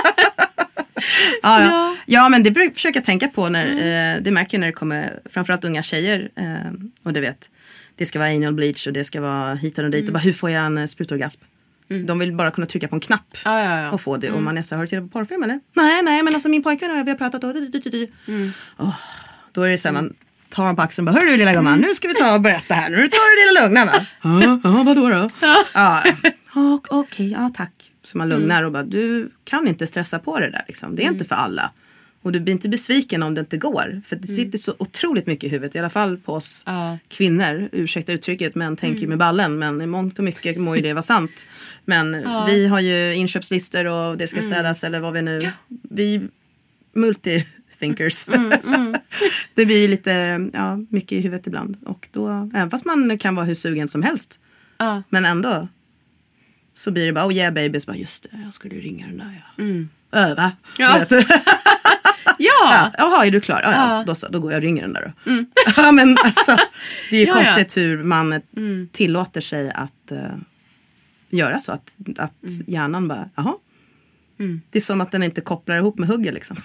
Ja, ja. ja, men det försöker jag tänka på när, mm. eh, det märker jag när det kommer framförallt unga tjejer eh, och du vet, det ska vara anal bleach och det ska vara hit och dit mm. och bara, hur får jag en sprutorgasm? Mm. De vill bara kunna trycka på en knapp ja, ja, ja. och få det. Mm. Och man är så, har du tittat på porrfilm eller? Nej, nej, men alltså min pojkvän och vi har pratat och mm. oh, då är det så här, man tar man på axeln och bara, hörru lilla gumman, mm. nu ska vi ta och berätta här. Nu tar du det lugna, va? Ja, ja, vadå då? Ja, ja. Okej, okay, ja tack. Så man lugnar och bara, du kan inte stressa på det där liksom. Det är mm. inte för alla. Och du blir inte besviken om det inte går. För det sitter så otroligt mycket i huvudet. I alla fall på oss ja. kvinnor. Ursäkta uttrycket, men tänker mm. med ballen. Men i mångt och mycket må ju det vara sant. Men ja. vi har ju inköpslistor och det ska städas mm. eller vad vi nu... Ja. Vi multi-thinkers. Mm, mm. Det blir lite ja, mycket i huvudet ibland. Och då, även fast man kan vara hur sugen som helst. Ja. Men ändå... Så blir det bara, oh yeah baby, så bara, just det, jag skulle ringa den där, ja. Mm. Öva. Ja. ja. Jaha, är du klar? Ja, ja. ja. Då, så, då går jag och ringer den där då. Mm. Ja, men alltså, det är ju ja, konstigt ja. hur man mm. tillåter sig att uh, göra så. Att, att mm. hjärnan bara, jaha. Mm. Det är som att den inte kopplar ihop med hugget liksom.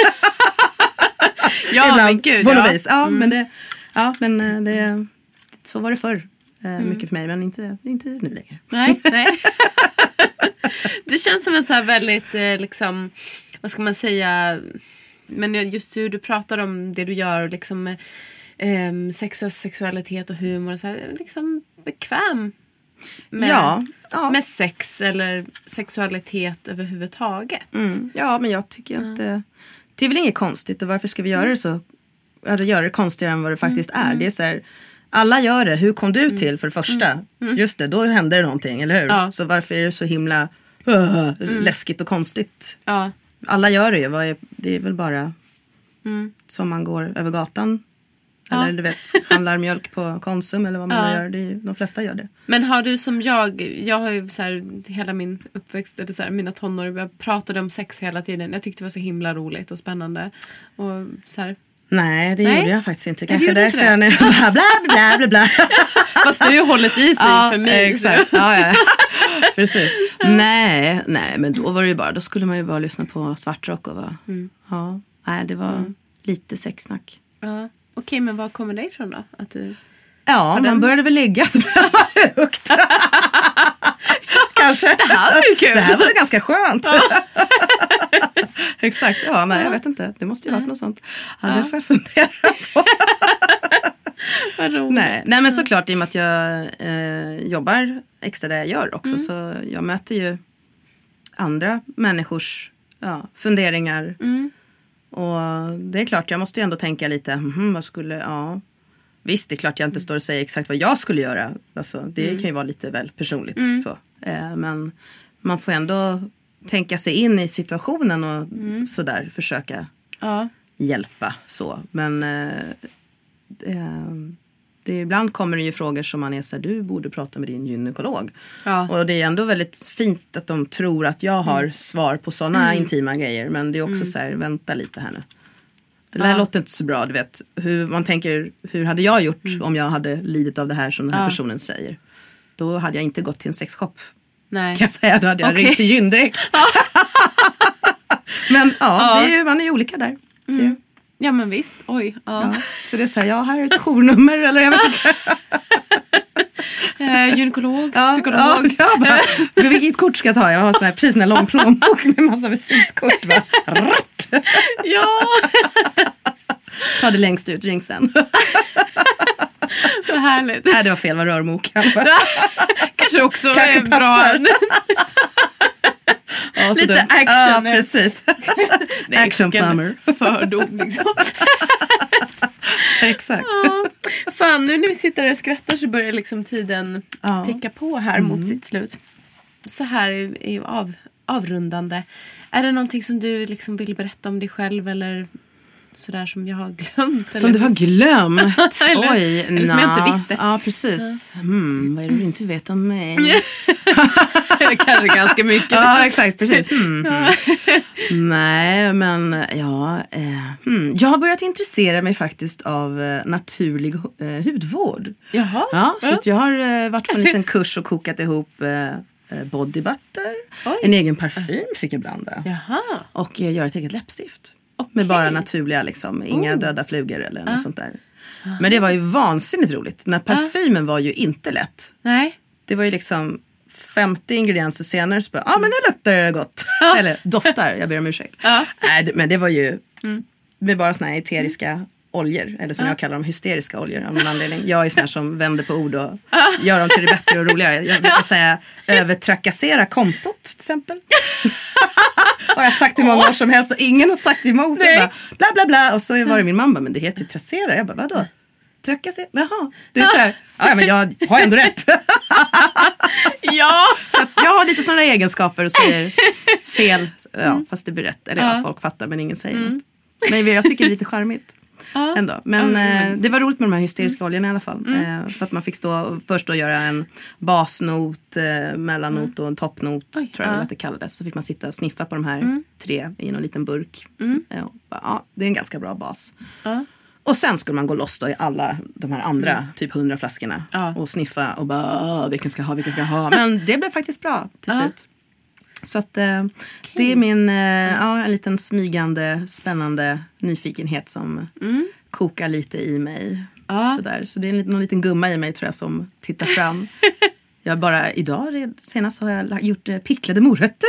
ja, ibland, men gud. På ja. vis. Ja, mm. men det, ja, men det, så var det förr. Mm. Mycket för mig, men inte, inte nu längre. Nej, nej. Det känns som en så här väldigt, eh, liksom, vad ska man säga, men just hur du pratar om det du gör, liksom eh, sex och sexualitet och humor och så här, liksom bekväm med, ja, ja. med sex eller sexualitet överhuvudtaget. Mm. Ja, men jag tycker mm. att det, det är väl inget konstigt och varför ska vi göra det så, alltså, göra det konstigare än vad det faktiskt mm. är. Det är så här, alla gör det. Hur kom du till för det första? Mm. Mm. Just det, då hände det någonting, eller hur? Ja. Så varför är det så himla uh, mm. läskigt och konstigt? Ja. Alla gör det ju. Vad är, det är väl bara mm. som man går över gatan. Ja. Eller du vet, handlar mjölk på Konsum eller vad man ja. gör. Det är, de flesta gör det. Men har du som jag, jag har ju så här, hela min uppväxt, eller så här, mina tonår, jag pratade om sex hela tiden. Jag tyckte det var så himla roligt och spännande. Och så här... Nej, det Nej? gjorde jag faktiskt inte. Kanske Nej, därför jag nu bla bla bla bla bla. Fast du har ju hållit i sig ja, för mig. Exakt. Ja, ja. Precis. Nej, nej, men då var det ju bara, då skulle man ju bara lyssna på svartrock och vara, mm. ja, nej, det var mm. lite sexsnack. Ja, okej, men var kommer det ifrån då? Att du... Ja, man den... började väl ligga så blev man högt. Kanske. Det här var ju kul. Det här var ganska skönt. Ja. Exakt, ja, nej, jag vet inte. Det måste ju varit något sånt. Ja, det får jag fundera på. Vad roligt. Nej, nej, men såklart i och med att jag eh, jobbar extra där jag gör också. Mm. Så jag möter ju andra människors ja, funderingar. Mm. Och det är klart, jag måste ju ändå tänka lite, hmm, vad skulle, ja... visst, det är klart jag inte står och säger exakt vad jag skulle göra. Alltså, det mm. kan ju vara lite väl personligt. Mm. Så. Eh, men man får ändå tänka sig in i situationen och mm. sådär försöka ja. hjälpa. Så. Men eh, eh, det, ibland kommer det ju frågor som man är så här, du borde prata med din gynekolog. Ja. Och det är ändå väldigt fint att de tror att jag har mm. svar på sådana mm. intima grejer. Men det är också mm. så här, vänta lite här nu. Det där ja. låter inte så bra, du vet. Hur, man tänker, hur hade jag gjort mm. om jag hade lidit av det här som den här ja. personen säger? Då hade jag inte gått till en sexshop. Nej. Kan jag säga, då hade jag okay. ringt till gyn direkt. Ja. Men ja, ja. Det är ju, man är ju olika där. Mm. Det. Ja, men visst. Oj. Ja. Ja. Så det är så här, ja, här är ett journummer eller jag vet inte. eh, gynekolog, ja, psykolog. Ja, jag bara, vilket kort ska jag ta? Jag har sån här, precis en lång plånbok med massa visitkort. Va? Ja. Ta det längst ut, ring sen. Vad härligt. Nej, det var fel, var rörmokan. Kanske också är bra. Ja, lite dumt. action. Ja, precis. Action plumber. Fördom liksom. Exakt. Ja. Fan, nu när vi sitter och skrattar så börjar liksom tiden ja. ticka på här mm. mot sitt slut. Så här är ju av, avrundande. Är det någonting som du liksom vill berätta om dig själv eller sådär som jag har glömt? Som eller? Du har glömt? eller, Oj, eller som jag inte visste. Ja, precis. Hmm, vad är det du inte vet om mig? Det kanske ganska mycket. Ja, exakt, precis. Hmm, ja. hmm. Nej, men ja. Eh, hmm. Jag har börjat intressera mig faktiskt av eh, naturlig eh, hudvård. Jaha. Ja, så ja. Att jag har eh, varit på en liten kurs och kokat ihop eh, body butter. Oj. En egen parfym fick jag blanda. Jaha. Och eh, göra ett eget läppstift. Okay. Med bara naturliga liksom, inga oh. döda flugor eller uh. något sånt där. Uh. Men det var ju vansinnigt roligt. Den här parfymen uh. var ju inte lätt. Nej. Det var ju liksom femtio ingredienser senare så bara, ja ah, men det luktar gott. Uh. Eller doftar, jag ber om ursäkt. Uh. Nej, men det var ju mm. med bara såna här eteriska mm. oljor. Eller som uh. jag kallar dem, hysteriska oljor av någon anledning. Jag är sån här som vänder på ord och uh. gör dem till det bättre och roligare. Jag vill säga övertrakassera kontot till exempel. Har jag sagt i många år som helst och ingen har sagt emot. Jag bara, bla bla bla. Och så var det min mamma, men det heter ju trassera. Jag bara, vadå? Trakassera? Jaha. Det är så här, ja men jag har ändå rätt. Ja. Så att jag har lite sådana egenskaper och säger fel. Ja, mm. fast det blir rätt. Eller ja, folk fattar men ingen säger mm. något. Men jag tycker det är lite charmigt. Ja. Ändå. Men mm. eh, det var roligt med de här hysteriska mm. oljorna i alla fall. Mm. Eh, för att man fick stå, först då göra en basnot, eh, mellannot och en toppnot. Oj, tror jag ja. att det kallades. Så fick man sitta och sniffa på de här mm. tre i en liten burk. Mm. Eh, och bara, ja, det är en ganska bra bas. Ja. Och sen skulle man gå loss då i alla de här andra mm. typ hundra flaskorna. Ja. Och sniffa och bara, vilken ska jag ha, vilken ska jag ha. Men det blev faktiskt bra till slut. Ja. Så att eh, okay. det är min eh, ja, en liten smygande, spännande nyfikenhet som mm. kokar lite i mig. Ja. Sådär. Så det är en, någon liten gumma i mig tror jag som tittar fram. Jag bara, idag senast har jag gjort eh, picklade morötter.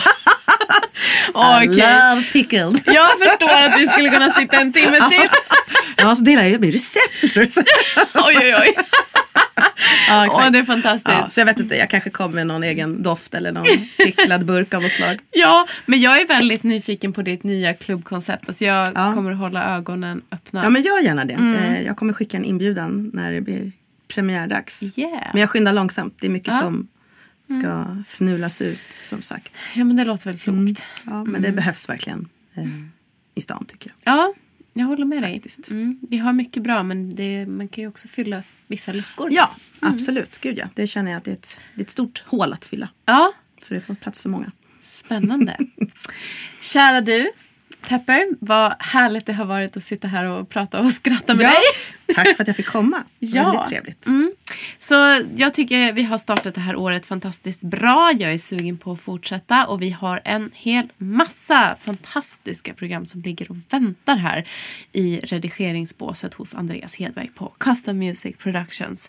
I okay. love pickled. Jag förstår att vi skulle kunna sitta en timme till. Ja, så delar jag med recept förstår du. Oj, oj, oj. Ja, exakt. Åh, det är fantastiskt. Ja, så jag vet inte, jag kanske kommer med någon egen doft eller någon picklad burk av något slag. Ja, men jag är väldigt nyfiken på ditt nya klubbkoncept. Alltså jag ja. kommer att hålla ögonen öppna. Ja, men gör gärna det. Mm. Jag kommer skicka en inbjudan när det blir premiärdags. Yeah. Men jag skyndar långsamt. Det är mycket ja. som ska mm. fnulas ut, som sagt. Ja, men det låter väl klokt. Mm. Ja, men mm. det behövs verkligen eh, i stan tycker jag. Ja, jag håller med dig. Mm. Vi har mycket bra, men det, man kan ju också fylla vissa luckor. Ja, mm. absolut. Gud ja. Det känner jag att det är, ett, det är ett stort hål att fylla. Ja. Så det får plats för många. Spännande. Kära du, Pepper, vad härligt det har varit att sitta här och prata och skratta med ja. dig. Tack för att jag fick komma. Ja. Väldigt trevligt. Mm. Så jag tycker vi har startat det här året fantastiskt bra. Jag är sugen på att fortsätta. Och vi har en hel massa fantastiska program som ligger och väntar här i redigeringsbåset hos Andreas Hedberg på Custom Music Productions.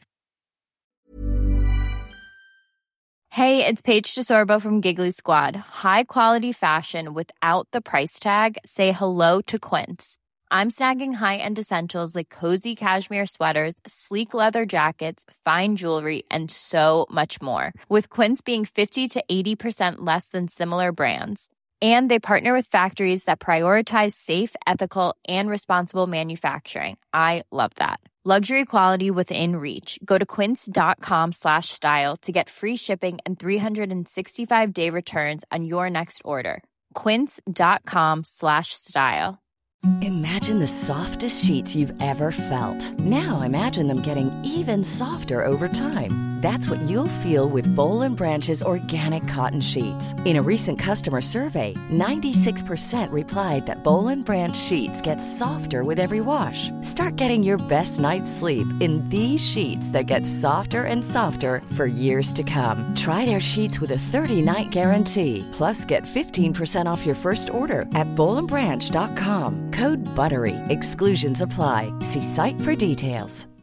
Hey, it's Paige DeSorbo from Giggly Squad. High quality fashion without the price tag. Say hello to Quince. I'm snagging high-end essentials like cozy cashmere sweaters, sleek leather jackets, fine jewelry, and so much more. With Quince being fifty to eighty percent less than similar brands. And they partner with factories that prioritize safe, ethical, and responsible manufacturing. I love that. Luxury quality within reach. Go to quince.com slash style to get free shipping and three sixty-five day returns on your next order. Quince.com slash style. Imagine the softest sheets you've ever felt. Now imagine them getting even softer over time. That's what you'll feel with Boll and Branch's organic cotton sheets. In a recent customer survey, ninety-six percent replied that Boll and Branch sheets get softer with every wash. Start getting your best night's sleep in these sheets that get softer and softer for years to come. Try their sheets with a thirty-night guarantee. Plus, get fifteen percent off your first order at boll and branch dot com. Code BUTTERY. Exclusions apply. See site for details.